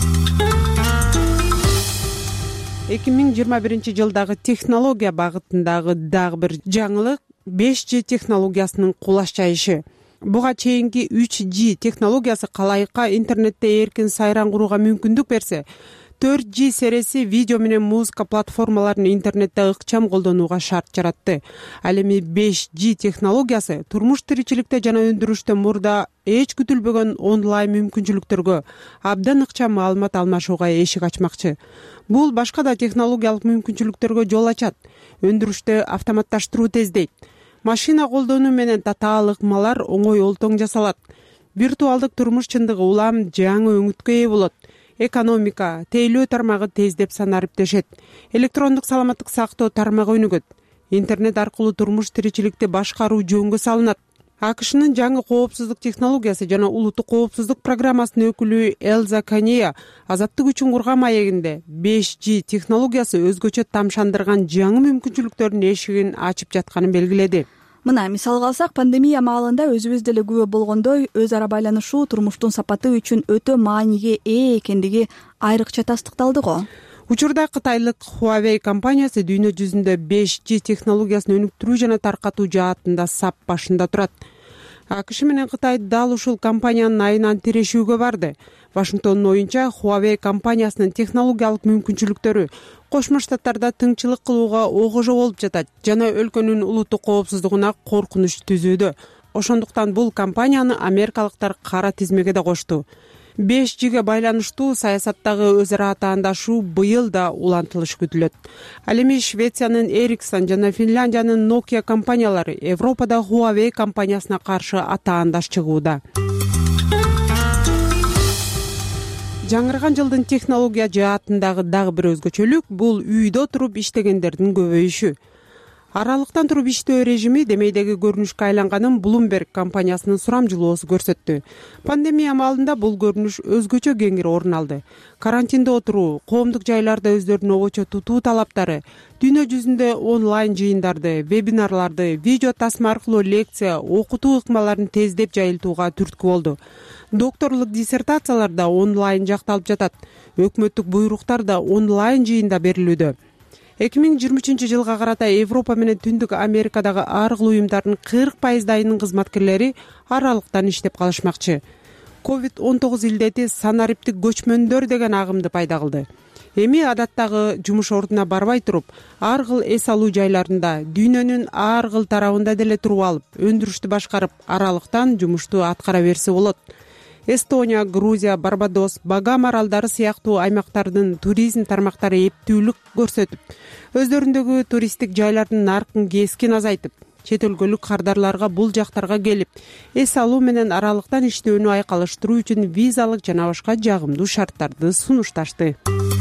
эки миң жыйырма биринчи жылдагы технология багытындагы дагы бир жаңылык беш джи технологиясынын кулаш жайышы. Буга чейинки үч джи технологиясы калайыкка интернетте эркин сайран курууга мүмкүндүк берсе, төрт джи сериси видео менен музыка платформаларын интернетте ыкчам колдонууга шарт жаратты. Ал эми беш джи технологиясы турмуш тиричиликте жана өндүрүштө мурда эч күтүлбөгөн онлайн мүмкүнчүлүктөргө, абдан ыкчам маалымат алмашууга эшик ачмакчы. Бул башка да технологиялык мүмкүнчүлүктөргө жол ачат. Өндүрүштө автоматташтыруу тездейт. Машина колдонуу менен татаал ыкмалар оңой олтоң жасалат. Виртуалдык турмуш чындыгы улам жаңы өңүткө ээ болот. Экономика, тейлөө тармагы тездеп санарып дешет. Электрондук саламаттык сактоо тармагы өнүгөт. Интернет аркылуу турмуш тиричиликти башкаруу жөнгө салынат. АКШнын жаңы коопсуздук технологиясы жана улуттук коопсуздук программасынын өкүлү Элза Канея азаттык үчүн курган маегинде беш джи технологиясы өзгөчө тамшандырган жаңы мүмкүнчүлүктөрдүн эшигин ачып жатканын белгиледи. Мына мисалга алсак, пандемия маалында өзүбүз деле күбө болгондой, өз ара байланышуу турмуштун сапаты үчүн өтө мааниге ээ экендиги айрыкча тастыкталды го. Учурда кытайлык Huawei компаниясы дүйнө жүзүндө беш джи технологиясын өнүктүрүү жана таркатуу жаатында сап башында турат. АКШ менен Кытай дал ушул компаниянын айынан тирешүүгө барды. Вашингтондун оюнча Huawei компаниясынын технологиялык мүмкүнчүлүктөрү Кошмо Штаттарда тыңчылык кылууга огожо болуп жатат жана өлкөнүн улуттук коопсуздугуна коркунуч түзүүдө. Ошондуктан бул компанияны америкалыктар кара тизмеге да кошту. беш джиге байланыштуу саясаттагы өз ара атаандашуу быйыл да улантылыш күтүлөт. Ал эми Швециянын Ericsson жана Финляндиянын Nokia компаниялары Европада Huawei компаниясына каршы атаандаш чыгууда. Жаңырган жылдын технология жаатындагы дагы бир өзгөчөлүк бул үйдө туруп иштегендердин көбөйүшү. Аралыктан туруп иштөө режими демейдеги көрүнүшкө айланганын Bloomberg компаниясынын сурамжылоосу көрсөттү. Пандемия маалында бул көрүнүш өзгөчө кеңири орун алды. Карантинде отуруу, коомдук жайларда өздөрүнүн обочо тутуу талаптары, дүйнө жүзүндө онлайн жыйындарды, вебинарларды, видео тасма аркылуу лекция, окутуу ыкмаларын тездеп жайылтууга түрткү болду. Докторлук диссертациялар да онлайн жакталып жатат. Өкмөттүк буйруктар да онлайн жыйында берилүүдө. эки миң жыйырма үчүнчү жылга карата Европа менен Түндүк Америкадагы ар кыл уюмдардын кырк пайыздайынын кызматкерлери аралыктан иштеп калышмакчы. ковид он тогуз илдети санариптик көчмөндөр деген агымды пайда кылды. Эми адаттагы жумуш ордуна барбай туруп, ар кыл эс алуу жайларында, дүйнөнүн ар кыл тарабында деле туруп алып, өндүрүштү башкарып, аралыктан жумушту аткара берсе болот. Эстония, Грузия, Барбадос, Багам аралдары сыяктуу аймактардын туризм тармактары эптүүлүк көрсөтүп, өздөрүндөгү туристтик жайлардын наркын кескин азайтып, чет өлкөлүк кардарларга бул жактарга келип, эс алуу менен аралыктан иштөөнү айкалыштыруу үчүн визалык жана башка жагымдуу шарттарды сунушташты.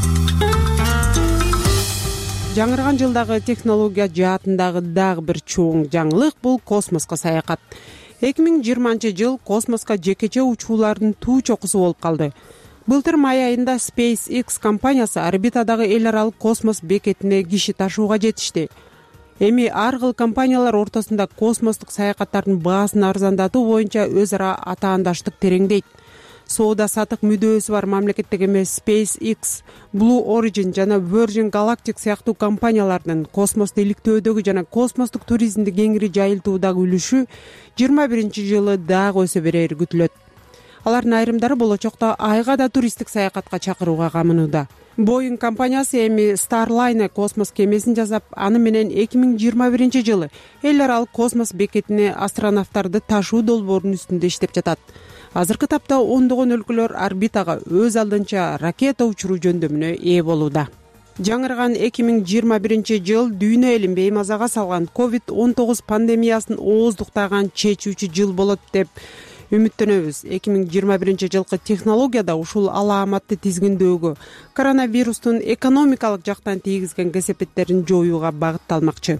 Жаңырган жылдагы технология жаатындагы дагы бир чоң жаңылык бул космоско саякат. эки миң жыйырманчы жыл космоско жекече учуулардын туу чокусу болуп калды. Былтыр май айында SpaceX компаниясы орбитадагы эл аралык космос бекетине киши ташууга жетишти. Эми ар кыл компаниялар ортосунда космостук саякаттардын баасын арзандатуу боюнча өз ара атаандаштык тереңдейт. Соода сатык мүдөөсү бар мамлекеттик эмес SpaceX, Blue Origin жана Virgin Galactic сыяктуу компаниялардын космосту иликтөөдөгү жана космостук туризмди кеңири жайылтуудагы үлүшү жыйырма биринчи жылы дагы өсө берери күтүлөт. Алардын айрымдары болочокто айга да туристтик саякатка чакырууга камынууда. Boeing компаниясы эми Starliner космос кемесин жасап, аны менен эки миң жыйырма биринчи жылы эл аралык космос бекетине астронавттарды ташуу долбоорунун үстүндө иштеп жатат. Азыркы тапта ондогон өлкөлөр орбитага өз алдынча ракета учуруу жөндөмүнө ээ болууда. Жаңырган эки миң жыйырма биринчи жыл дүйнө элин беймазага салган ковид он тогуз пандемиясын ооздуктаган чечүүчү жыл болот деп үмүттөнөбүз. эки миң жыйырма биринчи жылкы технологияда ушул алааматты тизгиндөөгө, коронавирустун экономикалык жактан тийгизген кесепеттерин жоюуга багытталмакчы.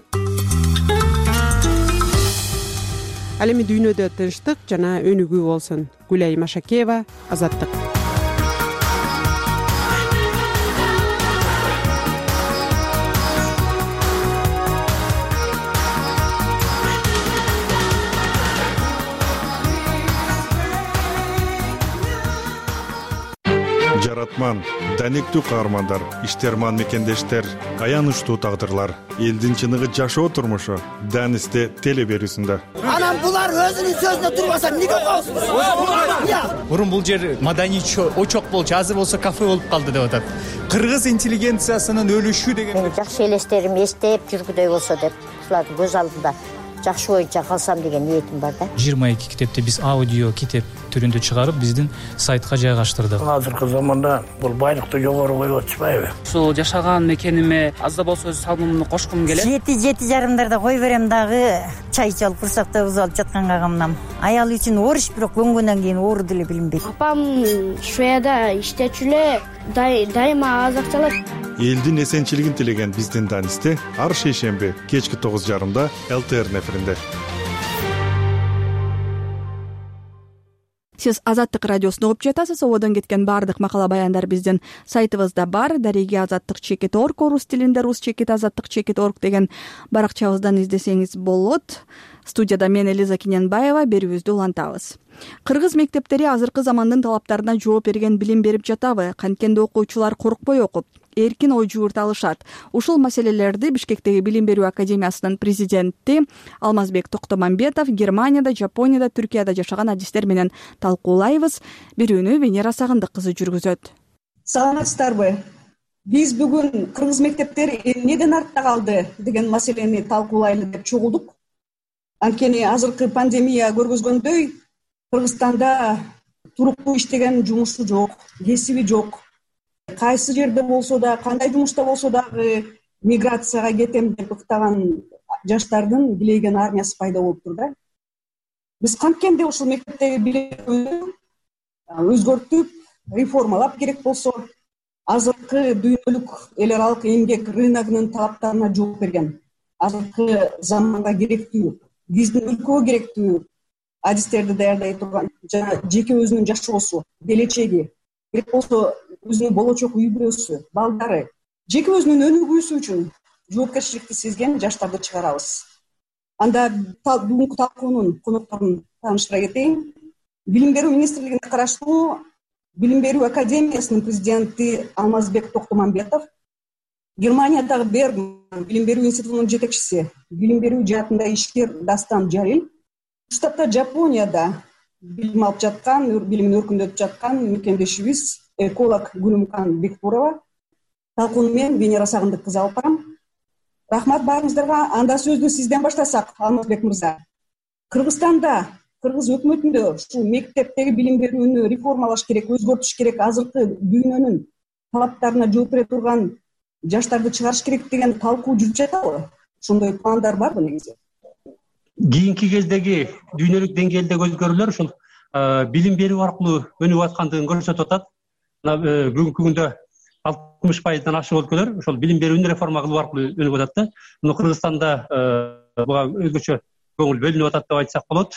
Ал эми дүйнөдө тынчтык жана өнүгүү болсун. Гүлай Машакеева, Азаттык. Жаратман, даниктүү каармандар, иштерман мекендештер, аянычтуу тагдырлар, элдин чыныгы жашоо турмушу Данисте теле берүүсүндө. Анан булар өзүнүн сөзүнө турбаса эмнеге коесуз? Мурун бул жер маданий очок болчу, азыр болсо кафе болуп калды деп атат. Кыргыз интеллигенциясынын өлүшү деген. Мени жакшы элестерим эстеп жүргүдөй болсо деп, булардын көз алдында жакшы боюнча калсам деген ниетим бар да. жыйырма эки китепти биз аудио китеп түрүндө чыгарып, биздин сайтка жайгаштырдык. Азыркы заманда бул байлыкты жогору коюп атышпайбы? Ушул жашаган мекениме аз да болсо өз салымымды кошкум келет. Жети жети жарымдарда кой берем дагы, чай ичип курсакта уз алып жатканга камнам. Аял үчүн оруч, бирок көнгөндөн кийин оору деле билинбейт. Апам Шведияда иштечү эле дайыма азакталат. Элдин эсенчилигин тилеген биздин Данисте ар шейшемби кечки тогуз жарымда эл тэ эр эфиринде. Сиз Азаттык радиосун угуп жатасыз. Ободон кеткен баардык макала баяндар биздин сайтыбызда бар. Дареги азаттык чекит орг орус тилинде, рус чекит азаттык чекит орг деген баракчабыздан издесеңиз болот. Студияда мен Элиза Киненбаева, берүүбүздү улантабыз. Кыргыз мектептери азыркы замандын талаптарына жооп берген билим берип жатабы? Канткенде окуучулар коркпой окуп, эркин ой жуурта алышат. Ушул маселелерди Бишкектеги Билим берүү академиясынын президенти Алмазбек Токтомамбетов Германияда, Жапонияда, Түркияда жашаган адистер менен талкуулайбыз. Берүүнү Венера Сагындык кызы жүргүзөт. Саламатсыздарбы? Биз бүгүн кыргыз мектептери эмнеден артта калды деген маселени талкуулайлы деп чогулдук. Анткени азыркы пандемия көргөзгөндөй Кыргызстанда туруктуу иштеген жумушу жок, кесиби жок. Кайсы жерде болсо да, кандай жумушта болсо дагы миграцияга кетем деп ыктаган жаштардын билейген армиясы пайда болуптур да. Биз канткенде ушул мектептеги билимди өзгөртүп, реформалап керек болсо, азыркы дүйнөлүк эл аралык эмгек рыногунун талаптарына жооп берген, азыркы заманга керектүү, биздин өлкөгө керектүү адистерди даярдай турган жана жеке өзүнүн жашоосу, келечеги, керек болсо өзүнүн болочок үй бүлөсү, балдары, жеке өзүнүн өнүгүүсү үчүн жоопкерчиликти сезген жаштарды чыгарабыз. Анда бүгүнкү талкуунун конокторун тааныштыра кетейин. Билим берүү министрлигине караштуу Билим берүү академиясынын президенти Алмазбек Токтомамбетов, Германиядагы Бергман билим берүү институтунун жетекчиси, билим берүү жаатында ишкер Дастан Жарил, штатта Жапонияда билим алып жаткан, билимин өркүндөтүп жаткан мекендешибиз эколог Гүлүмкан Бектурова талкууну мен Венера Сагындык кызы алып барам. Рахмат баарыңыздарга. Анда сөздү сизден баштасак, Алмазбек мырза. Кыргызстанда, Кыргыз өкмөтүндө ушул мектептеги билим берүүнү реформалаш керек, өзгөртүш керек, азыркы дүйнөнүн талаптарына жооп бере турган жаштарды чыгарыш керек деген талкуу жүрүп жатабы? Ошондой пландар барбы негизи? Кийинки кездеги дүйнөлүк деңгээлдеги өзгөрүүлөр ушул билим берүү аркылуу өнүгүп аткандыгын көрсөтүп атат. Бүгүнкү күндө алтымыш пайыздан ашык өлкөлөр ошол билим берүүнү реформа кылуу аркылуу өнүгүп атат да. Мына Кыргызстанда буга өзгөчө көңүл бөлүнүп атат деп айтсак болот.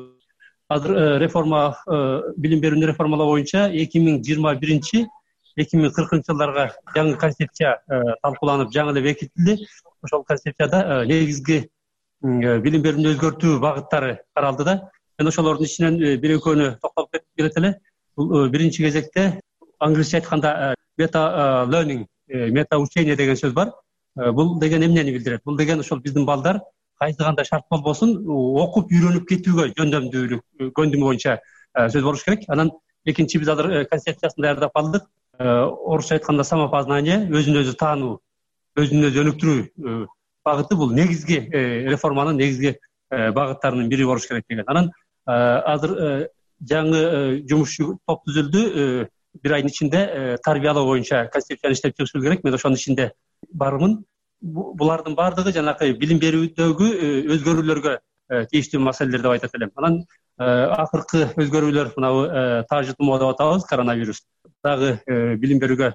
Азыр реформа билим берүүнү реформалоо боюнча эки миң жыйырма биринчи эки миң кыркынчы жылдарга жаңы концепция талкууланып, жаңы эле бекитилди. Ошол концепцияда негизги билим берүүнү өзгөртүү багыттары каралды да. Мен ошолордун ичинен бир экөөнү токтолуп кетет эле. Бул биринчи кезекте англисче айтканда мета learning, мета учение деген сөз бар. Бул деген эмнени билдирет? Бул деген ошол биздин балдар кайсы кандай шарт болбосун окуп үйрөнүп кетүүгө жөндөмдүүлүк көндүмү боюнча сөз болуш керек. Анан экинчи биз азыр концепциясын даярдап алдык. Орусча айтканда самопознание, өзүн өзү таануу, өзүн өзү өнүктүрүү багыты бул негизги реформанын негизги багыттарынын бири болуш керек деген. Анан азыр жаңы жумуш топ түзүлдү. Бир айдын ичинде тарбиялоо боюнча концепцияны иштеп чыгыш керек. Мен ошонун ичинде бармын. Булардын баардыгы жанакы билим берүүдөгү өзгөрүүлөргө тийиштүү маселелер деп айтат элем. Анан акыркы өзгөрүүлөр мынабу тажытмоо деп атабыз, коронавирус дагы билим берүүгө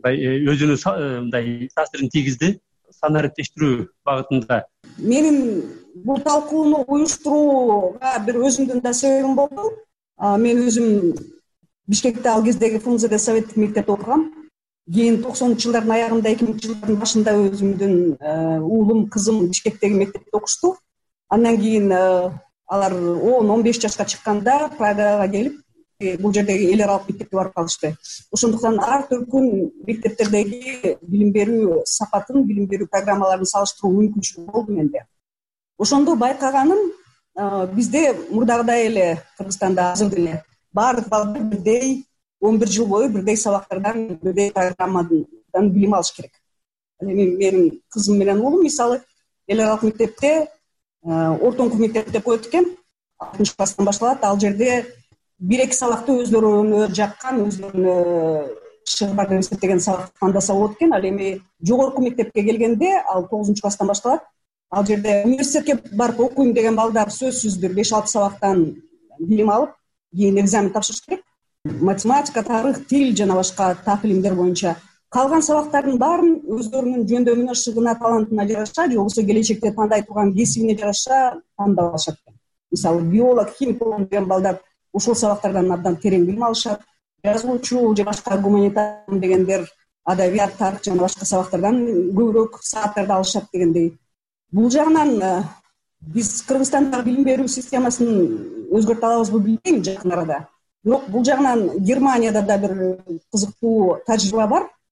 өзүнүн мындай таасирин тийгизди. Санариптештирүү багытында. Менин бул талкууну уюштурууга бир өзүмдүн да себебим болду. Мен өзүм Бишкекте ал кездеги Фрунзеде советтик мектепте окугам. Кийин токсонунчу жылдардын аягында, эки миңинчи жылдардын башында өзүмдүн уулум, кызым Бишкектеги мектепте окушту. Андан кийин алар он он беш жашка чыкканда Прагага келип, бул жердеги эл аралык мектепке барып калышты. Ошондуктан ар түркүн мектептердеги билим берүү сапатын, билим берүү программаларын салыштыруу мүмкүнчүлүгү болду менде. Ошондо байкаганым, бизде мурдагыдай эле Кыргызстанда азыр деле баардык балдар бирдей он бир жыл бою бирдей сабактардан, бирдей программадан билим алыш керек. Эми менин кызым менен уулум мисалы эл аралык мектепте, ортоңку мектеп деп коет экен, алтынчы класстан башталат. Ал жерде бир эки сабакты өздөрүнө жаккан, өздөрүнө шыгы бар деп эсептеген сабакты тандаса болот экен. Ал эми жогорку мектепке келгенде, ал тогузунчу класстан башталат. Ал жерде университетке барып окуйм деген балдар сөзсүз бир беш алты сабактан билим алып, кийин экзамен тапшырыш керек. Математика, тарых, тил жана башка так илимдер боюнча. Калган сабактардын баарын өздөрүнүн жөндөмүнө, шыгына, талантына жараша, же болбосо келечекте тандай турган кесибине жараша тандап алышат. Мисалы, биолог, химик деген балдар ушул сабактардан абдан терең билим алышат. Жазуучу же башка гуманитар дегендер адабият, тарых жана башка сабактардан көбүрөөк сааттарды алышат дегендей. Бул жагынан биз Кыргызстандагы билим берүү системасын өзгөртө алабызбы билбейм жакын арада. Бирок бул жагынан Германияда да бир кызыктуу тажрыйба бар.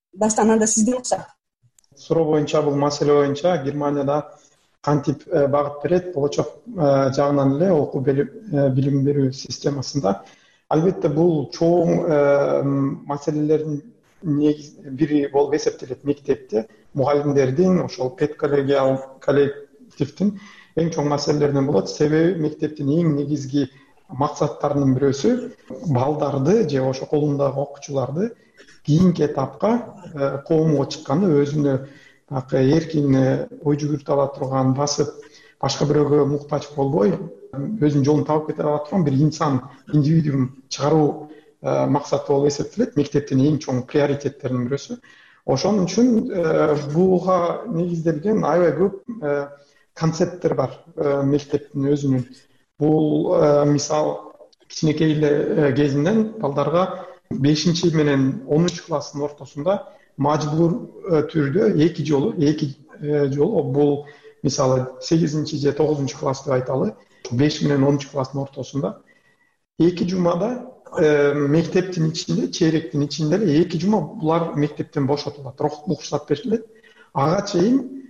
Дастан, анда сизден уруксат. Суроо боюнча, бул маселе боюнча Германияда кантип багыт берет болочок жагынан эле окуу билим берүү системасында. Албетте бул чоң маселелердин бири болуп эсептелет. Мектепте мугалимдердин, ошол педколлегиал коллективдин эң чоң маселелеринен болот. Себеби мектептин эң негизги максаттарынын бирөөсү балдарды же ошо колундагы окуучуларды кийинки этапка коомго чыкканда өзүнө эркин ой жүгүртө ала турган, басып башка бирөөгө муктач болбой өзүнүн жолун таап кете ала турган бир инсан, индивидуум чыгаруу максаты болуп эсептелет. Мектептин эң чоң приоритеттеринин бирөөсү. Ошон үчүн буга негизделген аябай көп концепттер бар мектептин өзүнүн. Бул мисал кичинекей эле кезинен балдарга бешинчи менен онунчу класстын ортосунда мажбур түрдө эки жолу эки жолу бул мисалы сегизинчи же тогузунчу класс деп айталы, беш менен онунчу класстын ортосунда эки жумада мектептин ичинде, чейректин ичинде эле эки жума булар мектептен бошотулат, уруксат берилет. Ага чейин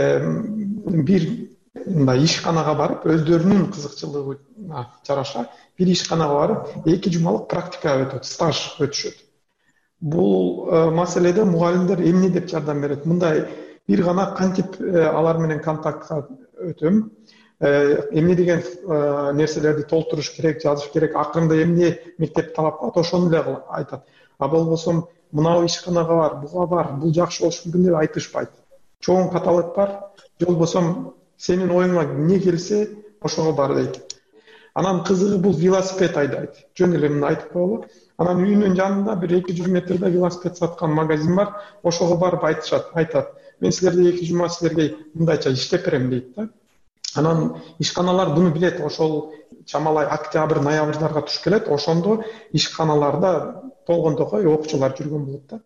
бир мындай ишканага барып, өздөрүнүн кызыкчылыгына жараша бир ишканага барып эки жумалык практика өтөт, стаж өтүшөт. Бул маселеде мугалимдер эмне деп жардам берет? Мындай бир гана кантип алар менен контактка өтөм, эмне деген нерселерди толтуруш керек, жазыш керек, акырында эмне мектеп талап кылат, ошону эле айтат. А болбосо мынау ишканага бар, буга бар, бул жакшы болушу мүмкүн деп айтышпайт. Чоң каталог бар, же болбосо сенин оюңа эмне келсе ошого бар дейт. Анан кызыгы бул велосипед айдайт. Жөн эле мындай айтып коелу. Анан үйүнүн жанында бир эки жүз метрде велосипед саткан магазин бар, ошого барып айтышат, айтат. Мен силерде эки жума силерге мындайча иштеп берем дейт да. Анан ишканалар буну билет, ошол чамалай октябрь, ноябрьдарга туш келет, ошондо ишканаларда болгондой окуучулар жүргөн болот да.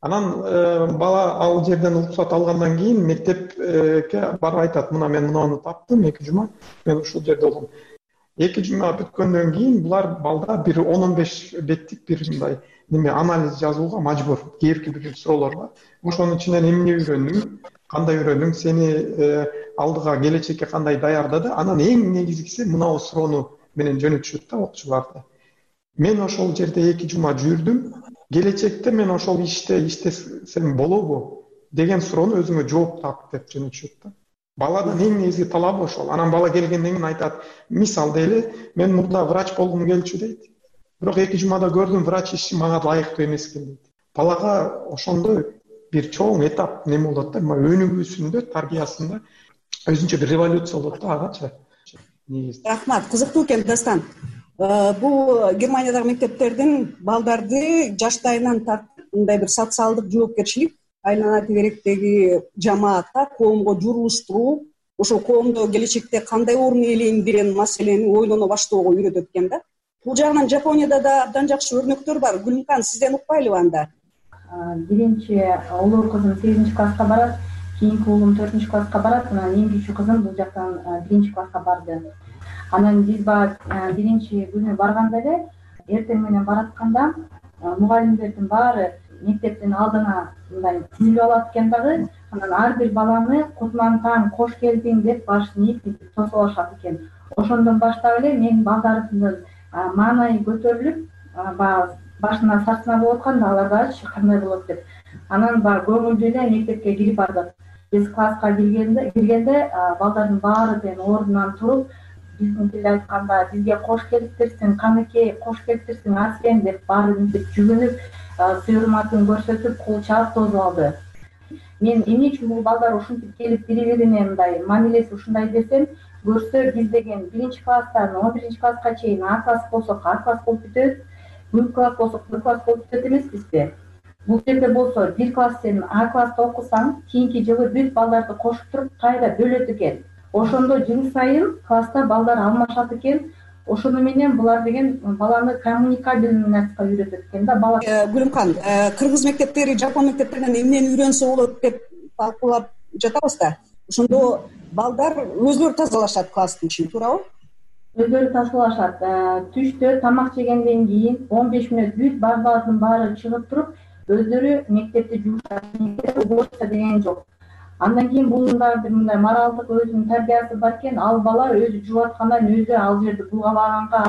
Анан бала ал жерден уруксат алгандан кийин мектепке барып айтат, мына мен мынаны таптым, эки жума мен ушул жерде болдум. Эки жума бүткөндөн кийин булар балда бир он он беш беттик бир мындай неме анализ жазууга мажбур, кээки бир суроолор бар. Ошонун ичинен эмне үйрөндүң, кандай үйрөндүң, сени алдыга келечекке кандай даярдады, анан эң негизгиси мынау суроону менен жөнөтүшөт да окуучуларды. Мен ошол жерде эки жума жүрдүм, келечекте мен ошол иште иштесем болобу деген суроону өзүңө жооп тап деп жөнөтүшөт да. Баладын эң негизги талабы ошол. Анан бала келгенден кийин айтат, мисал дейли, мен мурда врач болгум келчү дейт. Бирок эки жумада көрдүм, врач иши мага ылайыктуу эмес экен дейт. Балага ошондой бир чоң этап неме болот да, өнүгүүсүндө, тарбиясында өзүнчө бир революция болот да агачы. Рахмат, кызыктуу экен Дастан. Бул Германиядагы мектептердин балдарды жаштайынан тартып, мындай бир социалдык жоопкерчилик, айлана тегеректеги жамаатка, коомго журуштуруу, ошол коомдо келечекте кандай орун ээлейм деген маселени ойлоно баштоого үйрөтөт экен да. Бул жагынан Жапонияда да абдан жакшы өрнөктөр бар. Гүлмкан, сизден укпайлыбы анда? Биринчи улуу кызым сегизинчи класска барат, кийинки уулум төртүнчү класска барат, анан эң кичүү кызым бул жактан биринчи класска барды. Анан биз баягы биринчи күнү барганда эле эртең менен баратканда мугалимдердин баары мектептин алдына мындай тизилип алат экен дагы, анан ар бир баланы кутман таң, кош келдиң деп башын ийип тосуп алышат экен. Ошондон баштап эле менин балдарымдын маанайы көтөрүлүп, баягы башына сарсына болуп атканда аларгачы кандай болот деп. Анан баягы көңүлдүү эле мектепке кирип бардык. Биз класска киргенде, киргенде балдардын баары тең ордунан туруп, биздин тилде айтканда бизге кош келиптирсиң, каныкей, кош келиптирсиң Арсен деп баары мынтип жүгүнүп, сый урматын көрсөтүп, кол чаап тосуп алды. Мен эмне үчүн бул балдар ушинтип келип бири-бирине мындай мамилеси ушундай десем, көрсө биз деген биринчи класстан он биринчи класска чейин А класс болсок А класс болуп бүтөт, Б класс болсок Б класс болуп бүтөт эмеспизби? Бул жерде болсо бир класс сен А класста окусаң, кийинки жылы бүт балдарды кошуп туруп кайра бөлөт экен. Ошондо жыл сайын класста балдар алмашат экен. Ошону менен булар деген баланы коммуникабельный нерсеге үйрөтөт экен да бала. Гүлүмкан, кыргыз мектептери Жапон мектептеринен эмнени үйрөнсө болот деп талкуулап жатабыз да. Ошондо балдар өзлөрү тазалашат класстын ичин, туурабы? Өздөрү тазалашат. Түштө тамак жегенден кийин он беш мүнөт бүт балдардын баары чыгып туруп, өздөрү мектепте жумуш уборка деген жок. Андан кийин bunun да бир мындай моралдык өзүнүн тарбиясы бар экен. Ал бала өзү жууп аткандан өзү ал жерди булгабаганга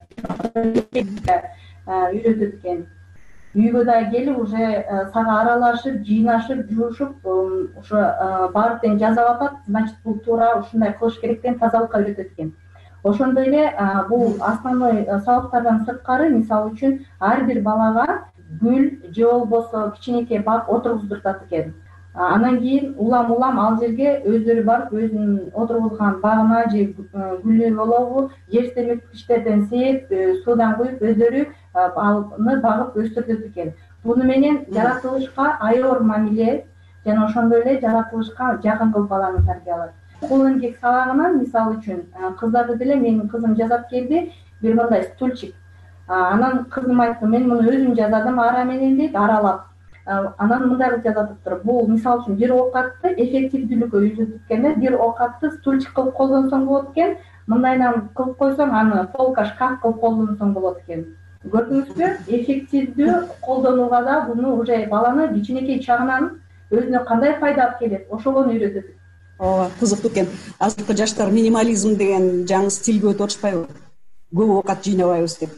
үйрөтөт экен. Үйгө да келип уже сага аралашып, жыйнашып, жуушуп, ошо барып тең жасап атат. Значит, бул туура ушундай кылыш керек деген тазалыкка үйрөтөт экен. Ошондой эле бул основной сабактардан сырткары, мисалы үчүн, ар бир балага гүл же болбосо кичинекей бак отургуздуртат экен. Анан кийин улам-улам ал жерге өздөрү барып, өзүнүн отургузган багына же гүлү болобу, жерстемекичтерден сээп, суудан куюп, өздөрү аны багып өстүрүп экен. Буну менен жаратылышка айрым мамиле жана ошондой эле жаратылышка жакын кылып баланы тарбиялайт. Кол эмгек сабагынан мисалы үчүн кыздарды деле менин кызым жасап келди, бир мындай стульчик. Анан кызым айтты, мен муну өзүм жасадым, ара менен дейт, аралап. Анан мындай кылып жазатыптыр. Бул мисалы үчүн бир оокатты эффективдүүлүккө үйрөтөт экен. Бир оокатты стульчик кылып колдонсоң болот экен. Мындайдан кылып койсоң, аны полка, шкаф кылып колдонсоң болот экен. Көрдүңүзбү? Эффективдүү колдонууга да буну уже баланы кичинекей чагынан өзүнө кандай пайда алып келет, ошого үйрөтөт. Ооба, кызыктуу экен. Азыркы жаштар минимализм деген жаңы стилге өтүп атышпайбы? Көп оокат жыйнабайбыз деп.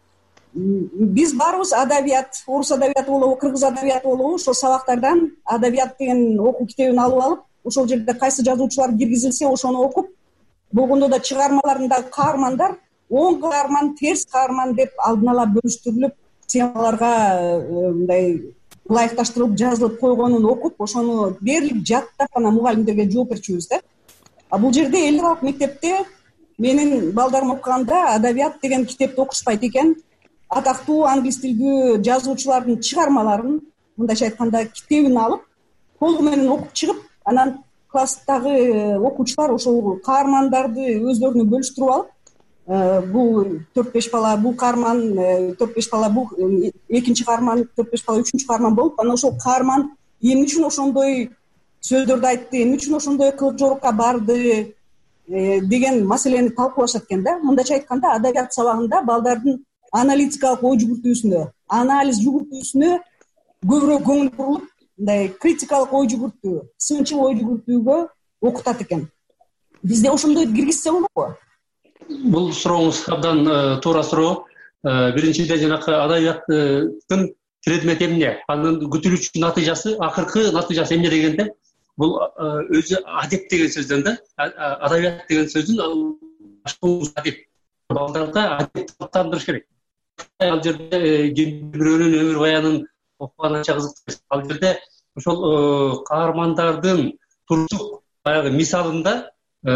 Биз баарыбыз адабият, орус адабияты болобу, кыргыз адабияты болобу, ошол сабактардан адабият деген окуу китебин алып алып, ошол жерде кайсы жазуучулар киргизилсе, ошону окуп, болгондо да чыгармаларындагы каармандар оң каарман, терс каарман деп алдын ала бөлүштүрүлүп, темаларга мындай ылайыкташтырылып жазылып койгонун окуп, ошону берилип жаттап анан мугалимдерге жооп берчүбүз да. А бул жерде эл аралык мектепте менин балдарым окуганда адабият деген китепти окушпайт экен. Атактуу англис тилдүү жазуучулардын чыгармаларын, мындайча айтканда, китебин алып, колу менен окуп чыгып, анан класстагы окуучулар ошол каармандарды өздөрүнө бөлүштүрүп алып, бул төрт беш бала, бул каарман, төрт беш бала, бул экинчи каарман, төрт беш бала үчүнчү каарман болуп, анан ошол каарман эмне үчүн ошондой сөздөрдү айтты, эмне үчүн ошондой кылык жоорукка барды деген маселени талкуулашат экен да. Мындайча айтканда, адабият сабагында балдардын аналитикалык ой жүгүртүүсүнө, анализ жүгүртүүсүнө көбүрөөк көңүл бурулуп, мындай критикалык ой жүгүртүү, сынчыл ой жүгүртүүгө окутат экен. Бизде ошондойду киргизсе болобу? Бул сурооңуз абдан туура суроо. Биринчиден жанакы адабияттын предмети эмне? Анын күтүлүүчү натыйжасы, акыркы натыйжасы эмне дегенде, бул өзү адеп деген сөздөн да, адабият деген сөздүн адеп. Балдарга адеп таттандырыш керек. Ал жерде бирөөнүн өмүр баянын окуган анча кызык. Ал жерде ошол каармандардын турмуштук баягы мисалында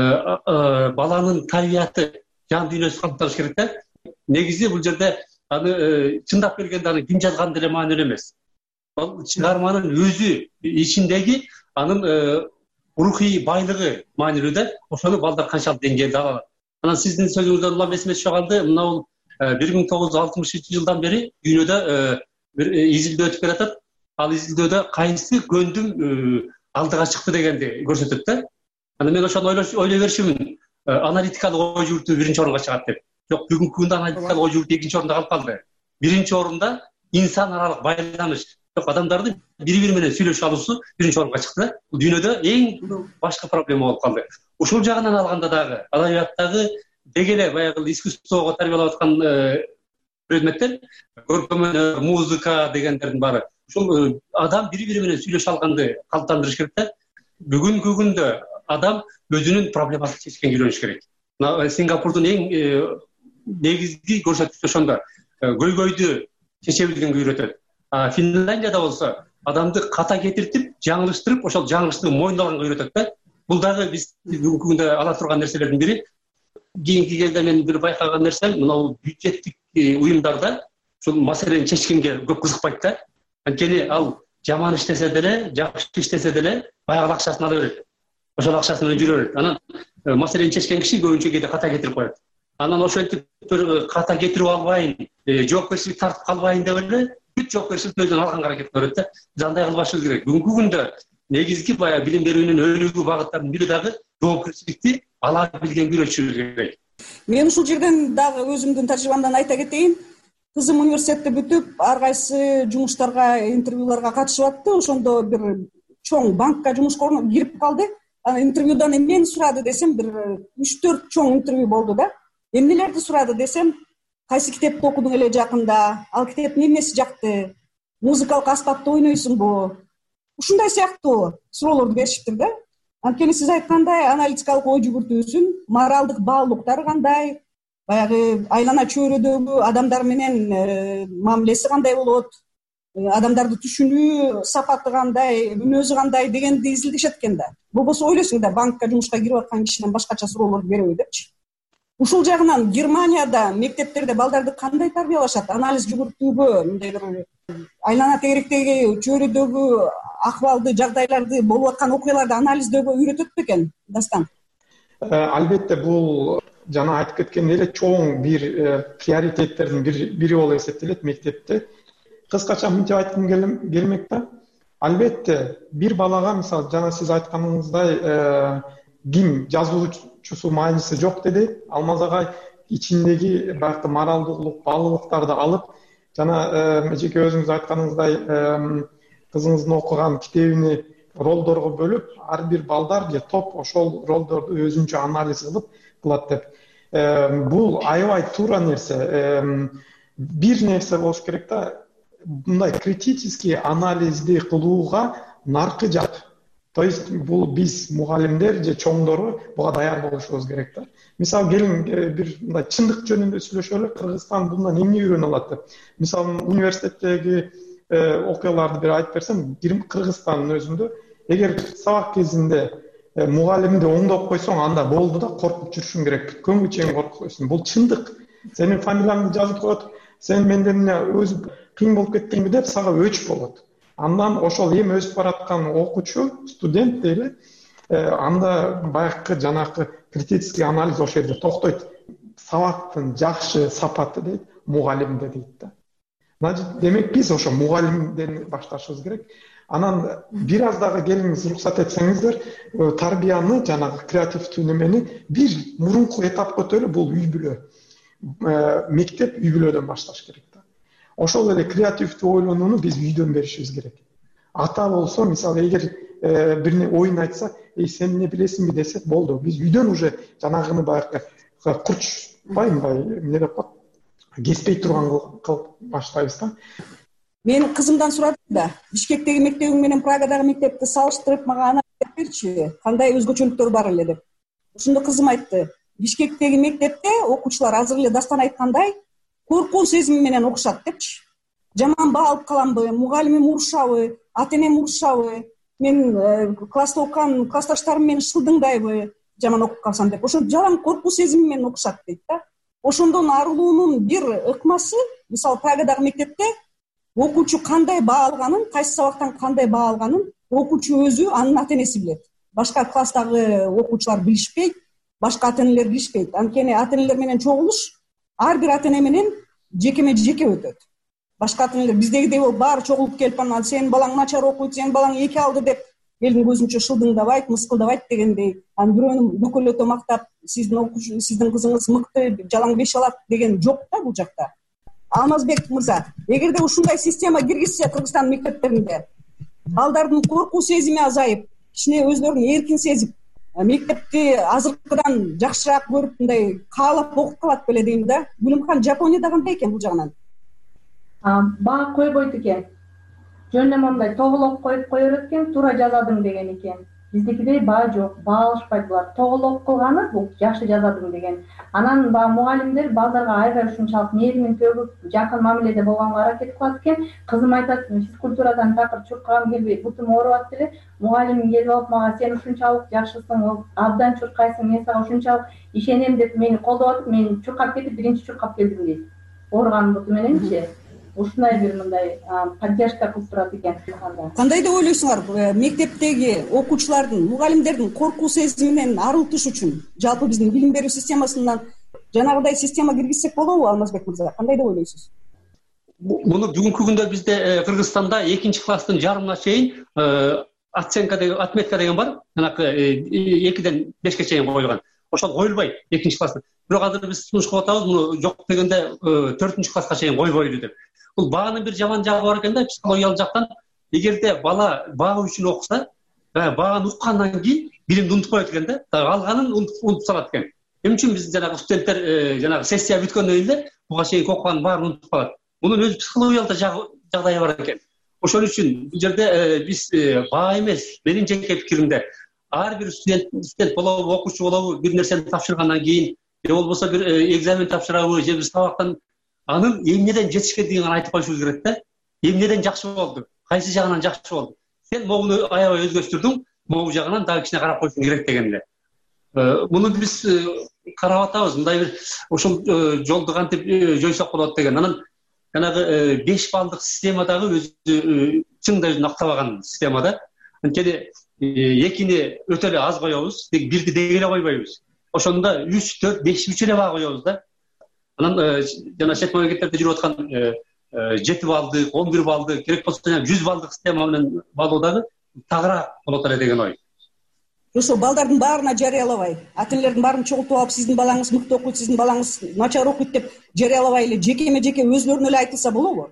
баланын табияты, жан дүйнөсү камтылыш керек да. Негизи бул жерде аны чындап келгенде аны ким жазган деле маанилүү эмес. Ал чыгарманын өзү ичиндеги анын рухий байлыгы маанилүү да. Ошону балдар канчалык деңгээлде ала алат. Анан сиздин сөзүңүздөн улам эсиме түшө калды. Мына бул бир миң тогуз жүз алтымышынчы жылдан бери дүйнөдө бир изилдөө өтүп келатат. Ал изилдөөдө кайсы көндүм алдыга чыкты дегенди көрсөтөт да. Анан мен ошону ойлой берчүмүн. Аналитикалык ой жүгүртүү биринчи орунга чыгат деп. Жок, бүгүнкү күндө аналитикалык ой жүгүртүү экинчи орунда калып калды. Биринчи орунда инсан аралык байланыш, адамдардын бири бири менен сүйлөшүп алуусу биринчи орунга чыкты. Бул дүйнөдө эң башкы проблема болуп калды. Ушул жагынан алганда дагы адабияттагы деги эле баягы искусствого тарбиялап аткан предметтер, көркөм өнөр, музыка дегендердин баары ушул адам бири бири менен сүйлөшө алганды калыптандырыш керек да. Бүгүнкү күндө адам өзүнүн проблемасын чечкенге үйрөнүш керек. Сингапурдун эң негизги көрсөткүчү ошондо. Көйгөйдү чече билгенге үйрөтөт. Финляндияда болсо адамды ката кетиртип, жаңылыштырып, ошол жаңылыштыгын мойндаганга үйрөтөт да. Бул дагы биз бүгүнкү күндө ала турган нерселердин бири. Кийинки кезде мен бир байкаган нерсем, мына бюджеттик уюмдарда ушул маселени чечкенге көп кызыкпайт да. Анткени ал жаман иштесе деле, жакшы иштесе деле баягы акчасын ала берет. Ошол акчасы менен жүрө берет. Анан маселени чечкен киши көбүнчө кээде ката кетирип коет. Анан ошентип ката кетирип албайын, жоопкерчилик тартып калбайын деп эле бүт жоопкерчиликти өзүнөн алганга аракет кылып да. Биз андай кылбашыбыз керек. Бүгүнкү күндө негизги баягы билим берүүнүн өнүгүү багыттарынын бири дагы жоопкерчиликти ала билгенге үйрөтүшүбүз керек. Мен ушул жерден дагы өзүмдүн тажрыйбамдан айта кетейин. кызым университетти бүтүп ар кайсы жумуштарга, интервьюларга катышып атты. Ошондо бир чоң банкка жумушка кирип калды. Анан интервьюдан эмнени сурады десем, бир үч төрт чоң интервью болду да. Эмнелерди сурады десем, кайсы китепти окудуң эле жакында, ал китептин эмнеси жакты, музыкалык аспапты ойнойсуңбу, ушундай сыяктуу суроолорду беришиптир да. Анткени сиз айткандай аналитикалык ой жүгүртүүсүн, моралдык баалуулуктары кандай, баягы айлана чөйрөдөгү адамдар менен мамилеси кандай болот, адамдарды түшүнүү сапаты кандай, мүнөзү кандай дегенди изилдешет экен да. Болбосо ойлойсуң да банкка жумушка кирип аткан кишиден башкача суроолорду береби депчи. Ушул жагынан Германияда мектептерде балдарды кандай тарбиялашат? Анализ жүгүртүүгө, мындай бир айлана тегеректеги чөйрөдөгү акыбалды, жагдайларды, болуп аткан окуяларды анализдөөгө үйрөтөт бекен, Дастан? Албетте, бул жана айтып кеткендей эле чоң бир приоритеттердин бири болуп эсептелет мектепте. Кыскача мынтип айткым келмек да. Албетте, бир балага, мисалы, жана сиз айтканыңыздай, ким жазуучусу маанисі жок деди. Алмаз агай ичиндеги баягы моралдуулук, баалуулуктарды алып, жана жеке өзүңүз айтканыңыздай кызыңыздын окуган китебини ролдорго бөлүп, ар бир балдар же топ ошол ролдорду өзүнчө анализ кылып кылат деп. Бул аябай туура нерсе. Бир нерсе болуш керек да, мындай критический анализди кылууга наркы жак. То есть бул биз мугалимдер же чоңдору буга даяр болушубуз керек да. Мисалы, келин бир мындай чындык жөнүндө сүйлөшөлү. Кыргызстан bundan эмне үйрөнө алат деп. Мисалы, университеттеги окуяларды бир айтып берсем, Кыргызстандын өзүндө эгер сабак кезинде мугалимди оңдоп койсоң, анда болду да, коркуп жүрүшүң керек. Көңгү чейин коркуп койсуң. Бул чындык. Сенин фамилияңды жазып коет, сен менден өзү кыйын болуп кеттиңби деп сага өч болот. Андан ошол эми өсүп бараткан окуучу, студент дейли, анда баягы жанакы критический анализ ошол жерде токтойт. Сабактын жакшы сапаты дейт, мугалимде дейт да. Демек биз ошо мугалимден башташыбыз керек. Анан бир аз дагы келиңиз, уруксат этсеңиздер, тарбияны, жанагы креативдүү немени бир мурунку этапка өтөлү, бул үй бүлө. Мектеп үй бүлөдөн башташ керек да. Ошол эле креативдүү ойлонууну биз үйдөн беришибиз керек. Ата болсо, мисалы, эгер бир оюн айтса, "Эй, сен эмне билесиңби?" десе, болду. Биз үйдөн уже жанагыны баягы курчпайбы, эмне деп коет, кеспей турган кылып баштайбыз да. Мен кызымдан сурадым да, Бишкектеги мектебиң менен Прагадагы мектепти салыштырып мага анализ берчи, кандай өзгөчөлүктөр бар эле деп. Ошондо кызым айтты, Бишкектеги мектепте окуучулар азыр эле Дастан айткандай коркуу сезими менен окушат депчи. Жаман баа алып каламбы, мугалимим урушабы, ата-энем урушабы, мен класста окуган классташтарым мени шылдыңдайбы, жаман окуп калсам деп. Ошо жалаң коркуу сезими менен окушат дейт да. Ошондон арылуунун бир ыкмасы, мисалы, Прагадагы мектепте окуучу кандай баа алганын, кайсы сабактан кандай баа алганын окуучу өзү, анын ата-энеси билет. Башка класстагы окуучулар билишпейт, башка ата-энелер билишпейт. Анткени ата-энелер менен чогулуш ар бир ата-эне менен жекеме жеке өтөт. Башка ата-энелер биздегидей болуп баары чогулуп келип, анан сенин балаң начар окуйт, сенин балаң эки алды деп элдин көзүнчө шылдыңдабайт, мыскылдабайт дегендей, анан бирөөнү дөкөлөтө мактап, сиздин окуучу, сиздин кызыңыз мыкты, жалаң беш алат деген жок да бул жакта. Алмазбек мырза, эгерде ушундай система киргизсе Кыргызстан мектептеринде, балдардын коркуу сезими азайып, кичине өзлөрүн эркин сезип, мектепти азыркыдан жакшыраак көрүп, мындай каалап окуп калат беле дейм да. Гүлүмхан, Жапонияда кандай экен бул жагынан? Баа койбойт экен. Жөн эле мындай тоголоп коюп коёр экен, туура жазадың деген экен. Биздикидей баа жок, баа алышпайт булар. Тоголоп кылганы бул жакшы жазадың деген. Анан баа мугалимдер балдарга аябай ушунчалык мээримин төгүп, жакын мамиледе болгонго аракет кылат экен. Кызым айтат, физкультурадан такыр чуркагым келбей, бутум ооруп атты эле. Мугалимим келип алып мага, сен ушунчалык жакшысың, абдан чуркайсың, мен сага ушунчалык ишенем деп мени колдоп атып, мен чуркап кетип, биринчи чуркап келдим дейт. Ооруган буту мененчи. Ушундай бир мындай поддержка кылып турат экен. Кандай деп ойлойсуңар, мектептеги окуучулардын, мугалимдердин коркуу сезиминен арылтыш үчүн жалпы биздин билим берүү системасынан жанагыдай система киргизсек болобу, Алмазбек мырза? Кандай деп ойлойсуз? Муну бүгүнкү күндө бизде Кыргызстанда экинчи класстын жарымына чейин оценка деген, отметка деген бар. Жанакы экиден бешке чейин коюлган. Ошол коюлбайт экинчи класста. бирок азыр биз сунуш кылып атабыз муну жок дегенде төртүнчү класска чейин койбойлу деп. Бул багынын бир жаман жагы бар экен да, психологиялык жактан. Эгерде бала бага үчүн окуса, баганы уккандан кийин билимди унутуп коет экен да, калганын унутуп салат экен. Эмне үчүн биз жанагы студенттер жанагы сессия бүткөндөн кийин эле буга чейинки окуганын баарын унутуп калат. Мунун өзү психологиялык жагдайы бар экен. Ошол үчүн бул жерде биз баа эмес, менин жеке пикиримде ар бир студент студент болобу, окуучу болобу, бир нерсени тапшыргандан кийин же болбосо бир экзамен тапшырабы, же бир сабактан анын эмнеден жетишкендигин айтып коюшубуз керек да. Эмнеден жакшы болду, кайсы жагынан жакшы болду. Сен могуну аябай өзгөчтүрдүң, могу жагынан дагы кичине карап коюшуң керек деген эле. Муну биз карап атабыз, мындай бир ошол жолду кантип жойсок болот деген. Анан жанагы беш баллдык система дагы өзү чындап өзүн актабаган система да. Анткени экини өтө эле аз коебуз, тек бирди деги эле койбойбуз. Ошондо үч, төрт, беш үч эле баа коебуз да. Анан жана чет мамлекеттерде жүрүп аткан жети баллдык, он бир баллдык, керек болсо жүз баллдык система менен баалоо дагы тагыраак болот эле деген ой. Ошо балдардын баарына жарыялабай, ата энелердин баарын чогултуп алып, сиздин балаңыз мыкты окуйт, сиздин балаңыз начар окуйт деп жарыялабай эле жекеме-жеке өзлөрүнө эле айтылса болобу?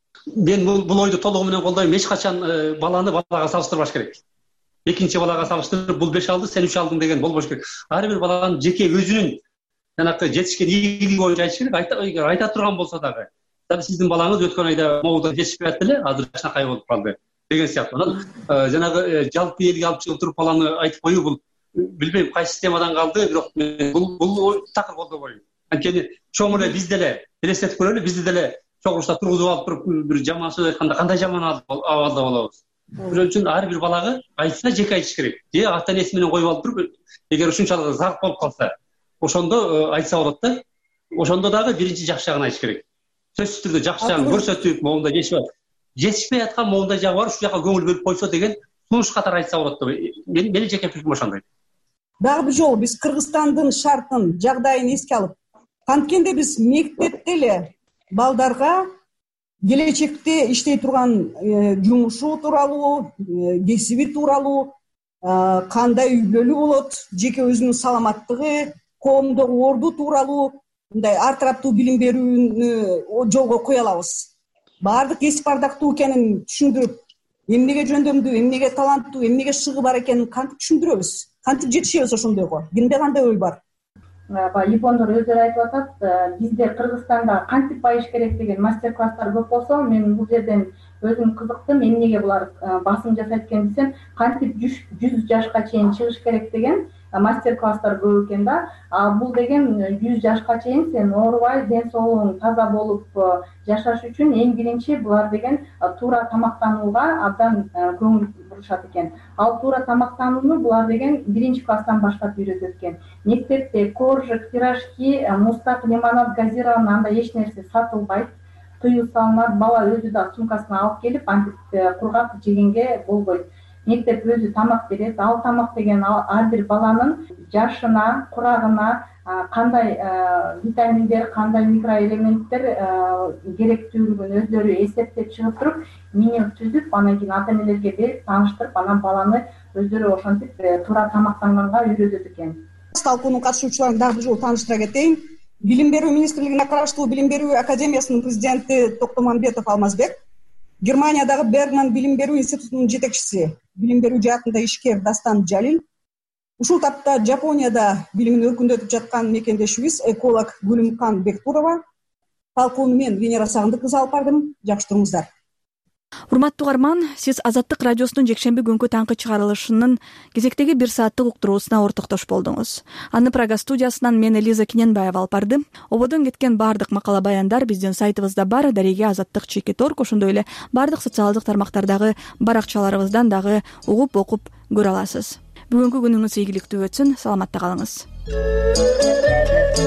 Мен бул ойду толугу менен колдойм. Эч качан баланы балага салыштырбаш керек. Экинчи балага салыштырып, бул беш алды, сен үч алдың деген болбош керек. Ар бир баланын жеке өзүнүн жанакы жетишкен ийгилиги боюнча айтыш керек. Айта турган болсо дагы, дагы сиздин балаңыз өткөн айда могудан жетишпей атты эле, азыр жакшынакай болуп калды деген сыяктуу. Анан жанагы жалпы элге алып чыгып туруп баланы айтып коюу, бул билбейм кайсы системадан калды, бирок бул бул такыр колдобойм. Анткени чоң эле биз деле элестетип көрөлү, бизди деле чогулушта тургузуп алып туруп бир жаман сөз айтканда кандай жаман абалда болобуз. Ошон үчүн ар бир балага айтса жеке айтыш керек. Же ата энеси менен коюп алып туруп, эгер ушунчалык зак болуп калса, ошондо айтса болот да. Ошондо дагы биринчи жакшы жагын айтыш керек. Сөзсүз түрдө жакшы жагын көрсөтүп, могунда жетишпей жетишпей аткан момундай жагы бар, ушул жака көңүл бөлүп койсо деген сунуш катары айтса болот деп. Менин жеке пикирим ошондой. Дагы бир жолу биз Кыргызстандын шартын, жагдайын эске алып, канткенде биз мектепте эле балдарга келечекте иштей турган жумушу тууралуу, кесиби тууралуу, кандай үйлөлүү болот, жеке өзүнүн саламаттыгы, коомдогу орду тууралуу мындай ар тараптуу билим берүүнү жолго кое алабыз. Баардык кесип ардактуу экенин түшүндүрүп, эмнеге жөндөмдүү, эмнеге таланттуу, эмнеге шыгы бар экенин кантип түшүндүрөбүз, кантип жетишебиз ошондойго? Кимде кандай ой бар? Баягы япондор өздөрү айтып атат, бизде Кыргызстанда кантип байыш керек деген мастер класстар көп болсо, мен бул жерден өзүм кызыктым, эмнеге булар басым жасайт экен десем, кантип жүз жашка чейин чыгыш керек деген мастер класстар көп экен да. А бул деген жүз жашка чейин сен оорубай, ден соолугуң таза болуп жашаш үчүн эң биринчи булар деген туура тамактанууга абдан көңүл бурушат экен. Ал туура тамактанууну булар деген биринчи класстан баштап үйрөтөт экен. Мектепте коржик, пирожки, мустак, лимонад, газированы анда эч нерсе сатылбайт. Тыюу салынат, бала өзү да сумкасына алып келип, антип кургак жегенге болбойт. Мектеп өзү тамак берет. Ал тамак деген ар бир баланын жашына, курагына кандай витаминдер, кандай микроэлементтер керектүүлүгүн өздөрү эсептеп чыгып туруп, меню түзүп, анан кийин ата энелерге берип, тааныштырып, анан баланы өздөрү ошентип туура тамактанганга үйрөтөт экен. Талкуунун катышуучуларын дагы бир жолу тааныштыра кетейин. Билим берүү министрлигине караштуу Билим берүү академиясынын президенти Токтомамбетов Алмазбек, Германиядагы Бергман билим берүү институтунун жетекчиси, билим берүү жаатында ишкер Дастан Жалил, ушул тапта Жапонияда билимин өркүндөтүп жаткан мекендешибиз эколог Гүлүмкан Бектурова, талкууну мен Венера Сагындык кызы алып бардым. Жакшы туруңуздар. Урматтуу угарман, сиз Азаттык радиосунун жекшемби күнгү таңкы чыгарылышынын кезектеги бир сааттык уктуруусуна ортоктош болдуңуз. Аны Прага студиясынан мен Элиза Кененбаева алып бардым. Ободон кеткен бардык макала баяндар биздин сайтыбызда бар, дареге азаттык чекит точка орг, ошондой эле бардык социалдык тармактардагы баракчаларыбыздан дагы угуп окуп көрө аласыз. Бүгүнкү күнүңүз ийгиликтүү өтсүн, саламатта калыңыз.